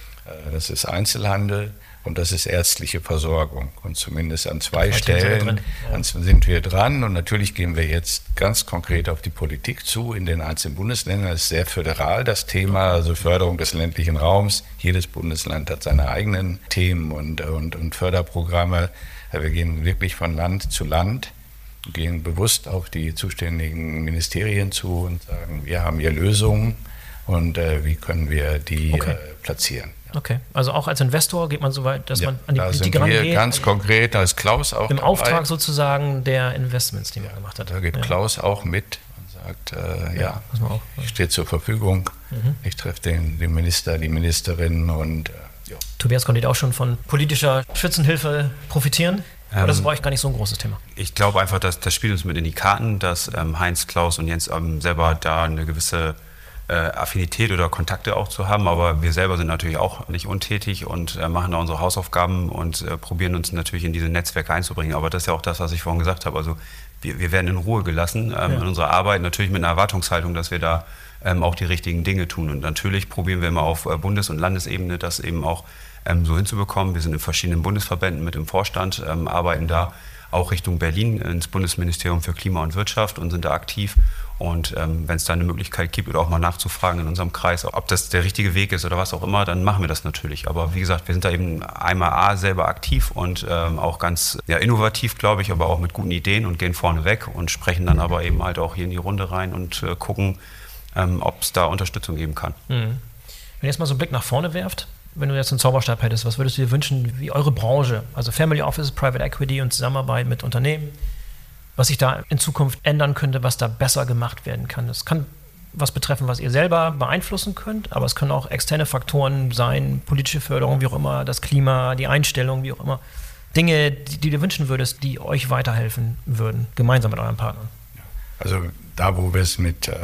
das ist Einzelhandel und das ist ärztliche Versorgung. Und zumindest an zwei Stellen ja. sind wir dran. Und natürlich gehen wir jetzt ganz konkret auf die Politik zu. In den einzelnen Bundesländern das ist sehr föderal das Thema, also Förderung des ländlichen Raums. Jedes Bundesland hat seine eigenen Themen und, und, und Förderprogramme. Wir gehen wirklich von Land zu Land, gehen bewusst auf die zuständigen Ministerien zu und sagen, wir haben hier Lösungen und äh, wie können wir die okay. äh, platzieren. Okay, also auch als Investor geht man so weit, dass ja, man an die da Politik sind wir rangeht. Ganz konkret, da ist Klaus auch Im dabei. Auftrag sozusagen der Investments, die man gemacht hat. Da geht ja. Klaus auch mit und sagt, äh, ja, ja auch, ich stehe zur Verfügung, mhm. ich treffe den, den Minister, die Ministerin und äh, ja. Tobias, konntet ihr auch schon von politischer Schützenhilfe profitieren? Oder das war euch gar nicht so ein großes Thema? Ich glaube einfach, dass das spielt uns mit in die Karten, dass ähm, Heinz, Klaus und Jens ähm, selber da eine gewisse Affinität oder Kontakte auch zu haben, aber wir selber sind natürlich auch nicht untätig und äh, machen da unsere Hausaufgaben und äh, probieren uns natürlich in diese Netzwerke einzubringen. Aber das ist ja auch das, was ich vorhin gesagt habe. Also wir, wir werden in Ruhe gelassen ähm, ja. in unserer Arbeit, natürlich mit einer Erwartungshaltung, dass wir da ähm, auch die richtigen Dinge tun. Und natürlich probieren wir immer auf äh, Bundes- und Landesebene das eben auch ähm, so hinzubekommen. Wir sind in verschiedenen Bundesverbänden mit im Vorstand, ähm, arbeiten da auch Richtung Berlin ins Bundesministerium für Klima und Wirtschaft und sind da aktiv. Und ähm, wenn es da eine Möglichkeit gibt oder auch mal nachzufragen in unserem Kreis, ob das der richtige Weg ist oder was auch immer, dann machen wir das natürlich. Aber wie gesagt, wir sind da eben einmal A, selber aktiv und ähm, auch ganz ja, innovativ, glaube ich, aber auch mit guten Ideen und gehen vorne weg und sprechen dann aber eben halt auch hier in die Runde rein und äh, gucken, ähm, ob es da Unterstützung geben kann. Mhm. Wenn ihr jetzt mal so einen Blick nach vorne werft, wenn du jetzt einen Zauberstab hättest, was würdest du dir wünschen, wie eure Branche, also Family Office, Private Equity und Zusammenarbeit mit Unternehmen, was sich da in Zukunft ändern könnte, was da besser gemacht werden kann? Das kann was betreffen, was ihr selber beeinflussen könnt, aber es können auch externe Faktoren sein, politische Förderung, wie auch immer, das Klima, die Einstellung, wie auch immer. Dinge, die, die du wünschen würdest, die euch weiterhelfen würden, gemeinsam mit euren Partnern. Also da, wo wir es mit äh,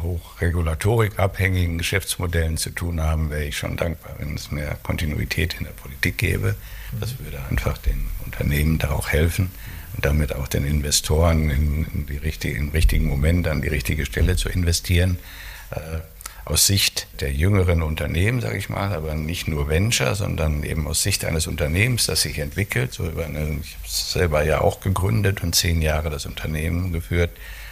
hochregulatorikabhängigen Geschäftsmodellen zu tun haben, wäre ich schon dankbar, wenn es mehr Kontinuität in der Politik gäbe. Das würde einfach den Unternehmen da auch helfen und damit auch den Investoren in, in die richtige, im richtigen Moment an die richtige Stelle zu investieren. Äh, aus Sicht der jüngeren Unternehmen, sage ich mal, aber nicht nur Venture, sondern eben aus Sicht eines Unternehmens, das sich entwickelt. So über eine, ich habe es selber ja auch gegründet und zehn Jahre das Unternehmen geführt.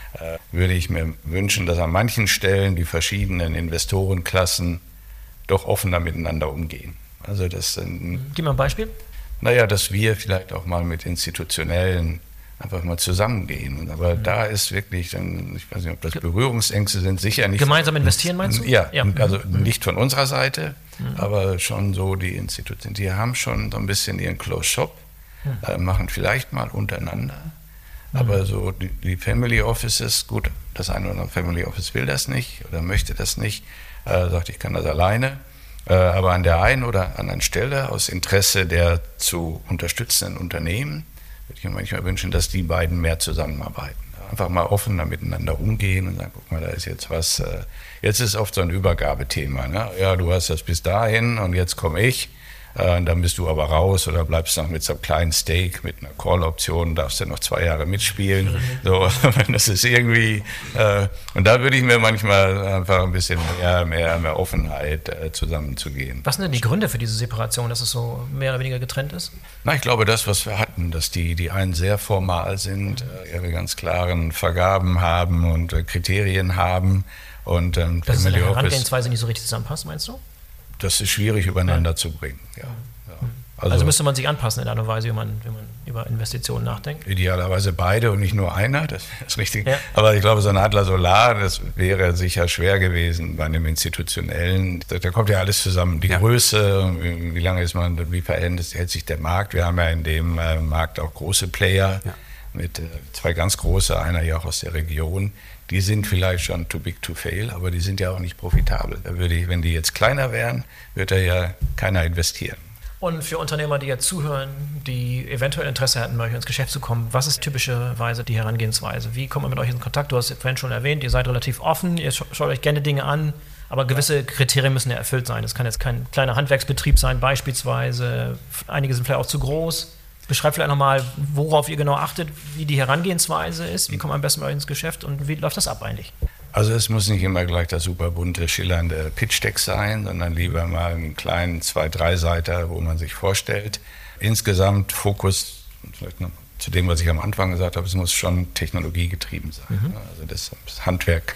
äh, würde ich mir wünschen, dass an manchen Stellen die verschiedenen Investorenklassen doch offener miteinander umgehen. Also das sind, Gib mal ein Beispiel. Naja, dass wir vielleicht auch mal mit Institutionellen einfach mal zusammengehen. Aber mhm. da ist wirklich, dann, ich weiß nicht, ob das Berührungsängste sind, sicher nicht. Gemeinsam investieren, meinst du? Ja, ja. also mhm. nicht von unserer Seite, mhm. aber schon so die Institutionen, die haben schon so ein bisschen ihren Closed Shop, mhm. äh, machen vielleicht mal untereinander. Mhm. Aber so die, die Family Offices, gut, das eine oder andere Family Office will das nicht oder möchte das nicht, äh, sagt, ich kann das alleine. Äh, aber an der einen oder anderen Stelle aus Interesse der zu unterstützenden Unternehmen würde ich mir manchmal wünschen, dass die beiden mehr zusammenarbeiten. Einfach mal offener miteinander umgehen und sagen, guck mal, da ist jetzt was. Äh, jetzt ist oft so ein Übergabethema. Ne? Ja, du hast das bis dahin und jetzt komme ich. Äh, dann bist du aber raus oder bleibst noch mit so einem kleinen Stake, mit einer Call-Option, darfst du noch zwei Jahre mitspielen. So, das ist irgendwie, äh, und da würde ich mir manchmal einfach ein bisschen mehr, mehr, mehr Offenheit äh, zusammenzugehen. Was sind denn die Gründe für diese Separation, dass es so mehr oder weniger getrennt ist? Na, ich glaube, das, was wir hatten, dass die, die einen sehr formal sind, äh, ihre ganz klaren Vergaben haben und äh, Kriterien haben. Und, ähm, dass es in der Herangehensweise nicht so richtig zusammenpasst, meinst du? Das ist schwierig übereinander ja. zu bringen. Ja, ja. Also, also müsste man sich anpassen in der Art und Weise, wie man, wie man über Investitionen nachdenkt? Idealerweise beide und nicht nur einer, das ist richtig. Ja. Aber ich glaube, so ein Adler Solar, das wäre sicher schwer gewesen bei einem institutionellen. Da, da kommt ja alles zusammen. Die ja. Größe, wie, wie lange ist man, wie verändert hält sich der Markt. Wir haben ja in dem äh, Markt auch große Player, ja. mit äh, zwei ganz große, einer hier auch aus der Region. Die sind vielleicht schon too big to fail, aber die sind ja auch nicht profitabel. Da würde ich, wenn die jetzt kleiner wären, würde da ja keiner investieren. Und für Unternehmer, die jetzt zuhören, die eventuell Interesse hätten, bei euch ins Geschäft zu kommen, was ist typischerweise die Herangehensweise? Wie kommt man mit euch in Kontakt? Du hast es vorhin schon erwähnt, ihr seid relativ offen, ihr schaut euch gerne Dinge an, aber gewisse Kriterien müssen ja erfüllt sein. Das kann jetzt kein kleiner Handwerksbetrieb sein beispielsweise. Einige sind vielleicht auch zu groß. Beschreibt vielleicht nochmal, worauf ihr genau achtet, wie die Herangehensweise ist, wie kommt man am besten bei euch ins Geschäft und wie läuft das ab eigentlich? Also es muss nicht immer gleich das super bunte, schillernde Pitch-Deck sein, sondern lieber mal einen kleinen zwei-, drei-Seiter, wo man sich vorstellt. Insgesamt Fokus, vielleicht noch zu dem, was ich am Anfang gesagt habe, es muss schon technologiegetrieben sein. Mhm. Also das, das Handwerk,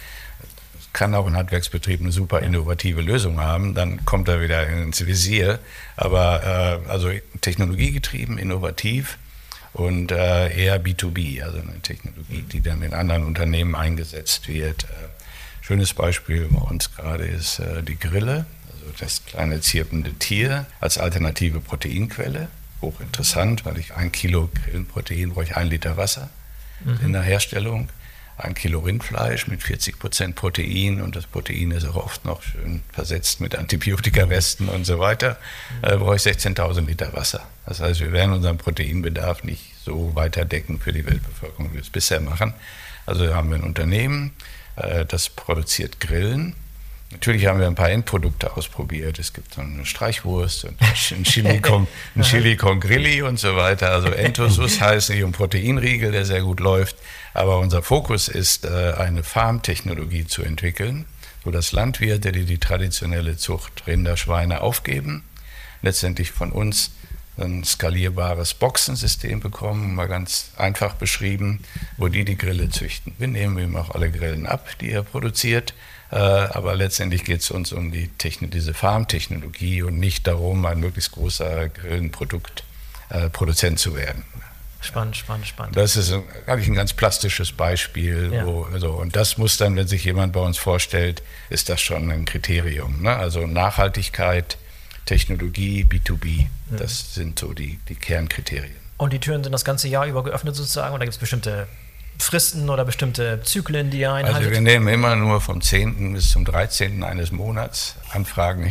kann auch ein Handwerksbetrieb eine super innovative Lösung haben, dann kommt er wieder ins Visier. Aber äh, also technologiegetrieben, innovativ und äh, eher B to B, also eine Technologie, die dann in anderen Unternehmen eingesetzt wird. Äh, schönes Beispiel bei uns gerade ist äh, die Grille, also das kleine zirpende Tier als alternative Proteinquelle. Hochinteressant, weil ich ein Kilo Grillenprotein brauche ich ein Liter Wasser mhm. in der Herstellung. Ein Kilo Rindfleisch mit vierzig Prozent Protein und das Protein ist auch oft noch schön versetzt mit Antibiotikaresten und so weiter, äh, brauche ich sechzehntausend Liter Wasser. Das heißt, wir werden unseren Proteinbedarf nicht so weiter decken für die Weltbevölkerung, wie wir es bisher machen. Also haben wir ein Unternehmen, äh, das produziert Grillen. Natürlich haben wir ein paar Endprodukte ausprobiert. Es gibt so eine Streichwurst und ein Chili con, ein Chili con Grilli und so weiter. Also Entosus heißt nicht ein Proteinriegel, der sehr gut läuft. Aber unser Fokus ist, eine Farmtechnologie zu entwickeln, sodass Landwirte, die die traditionelle Zucht Rinder, Schweine aufgeben, letztendlich von uns ein skalierbares Boxensystem bekommen, mal ganz einfach beschrieben, wo die die Grille züchten. Wir nehmen ihm auch alle Grillen ab, die er produziert. Aber letztendlich geht es uns um die Technik, diese Farmtechnologie und nicht darum, ein möglichst großer Grillenproduktproduzent äh, zu werden. Spannend, spannend, spannend. Das ist eigentlich ein ganz plastisches Beispiel. Ja. Wo, also, und das muss dann, wenn sich jemand bei uns vorstellt, ist das schon ein Kriterium. Ne? Also Nachhaltigkeit, Technologie, B to B, mhm. das sind so die, die Kernkriterien. Und die Türen sind das ganze Jahr über geöffnet sozusagen? Oder gibt es bestimmte Fristen oder bestimmte Zyklen, die ihr einhaltet? Also wir nehmen immer nur vom zehnten bis zum dreizehnten eines Monats Anfragen.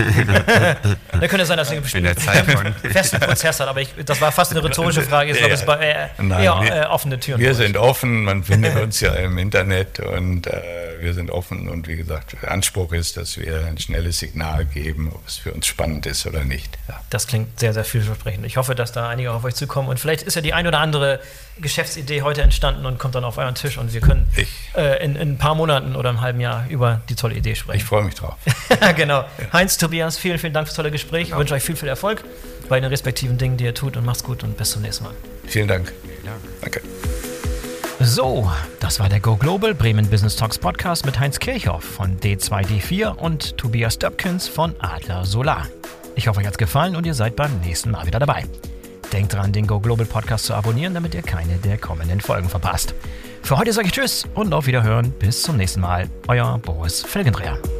Da könnte sein, dass ihr einen festen Prozess hat, aber ich, das war fast eine rhetorische Frage. Ich glaube, es war eher, Nein, eher wir, äh, offene Türen. Wir sind offen, man findet uns ja im Internet und äh, wir sind offen und wie gesagt, der Anspruch ist, dass wir ein schnelles Signal geben, ob es für uns spannend ist oder nicht. Ja. Das klingt sehr, sehr vielversprechend. Ich hoffe, dass da einige auf euch zukommen und vielleicht ist ja die ein oder andere Geschäftsidee heute entstanden und kommt dann auf euren Tisch und wir können ich, äh, in, in ein paar Monaten oder einem halben Jahr über die tolle Idee sprechen. Ich freue mich drauf. Genau. Ja. Heinz, Tobias, vielen, vielen Dank fürs tolle Gespräch. Genau. Ich wünsche euch viel, viel Erfolg bei den respektiven Dingen, die ihr tut und macht's gut und bis zum nächsten Mal. Vielen Dank. Ja. Danke. So, das war der Go Global Bremen Business Talks Podcast mit Heinz Kirchhoff von D zwei D vier und Tobias Döpkens von Adler Solar. Ich hoffe, euch hat's gefallen und ihr seid beim nächsten Mal wieder dabei. Denkt dran, den Go Global Podcast zu abonnieren, damit ihr keine der kommenden Folgen verpasst. Für heute sage ich Tschüss und auf Wiederhören. Bis zum nächsten Mal. Euer Boris Felgendreher.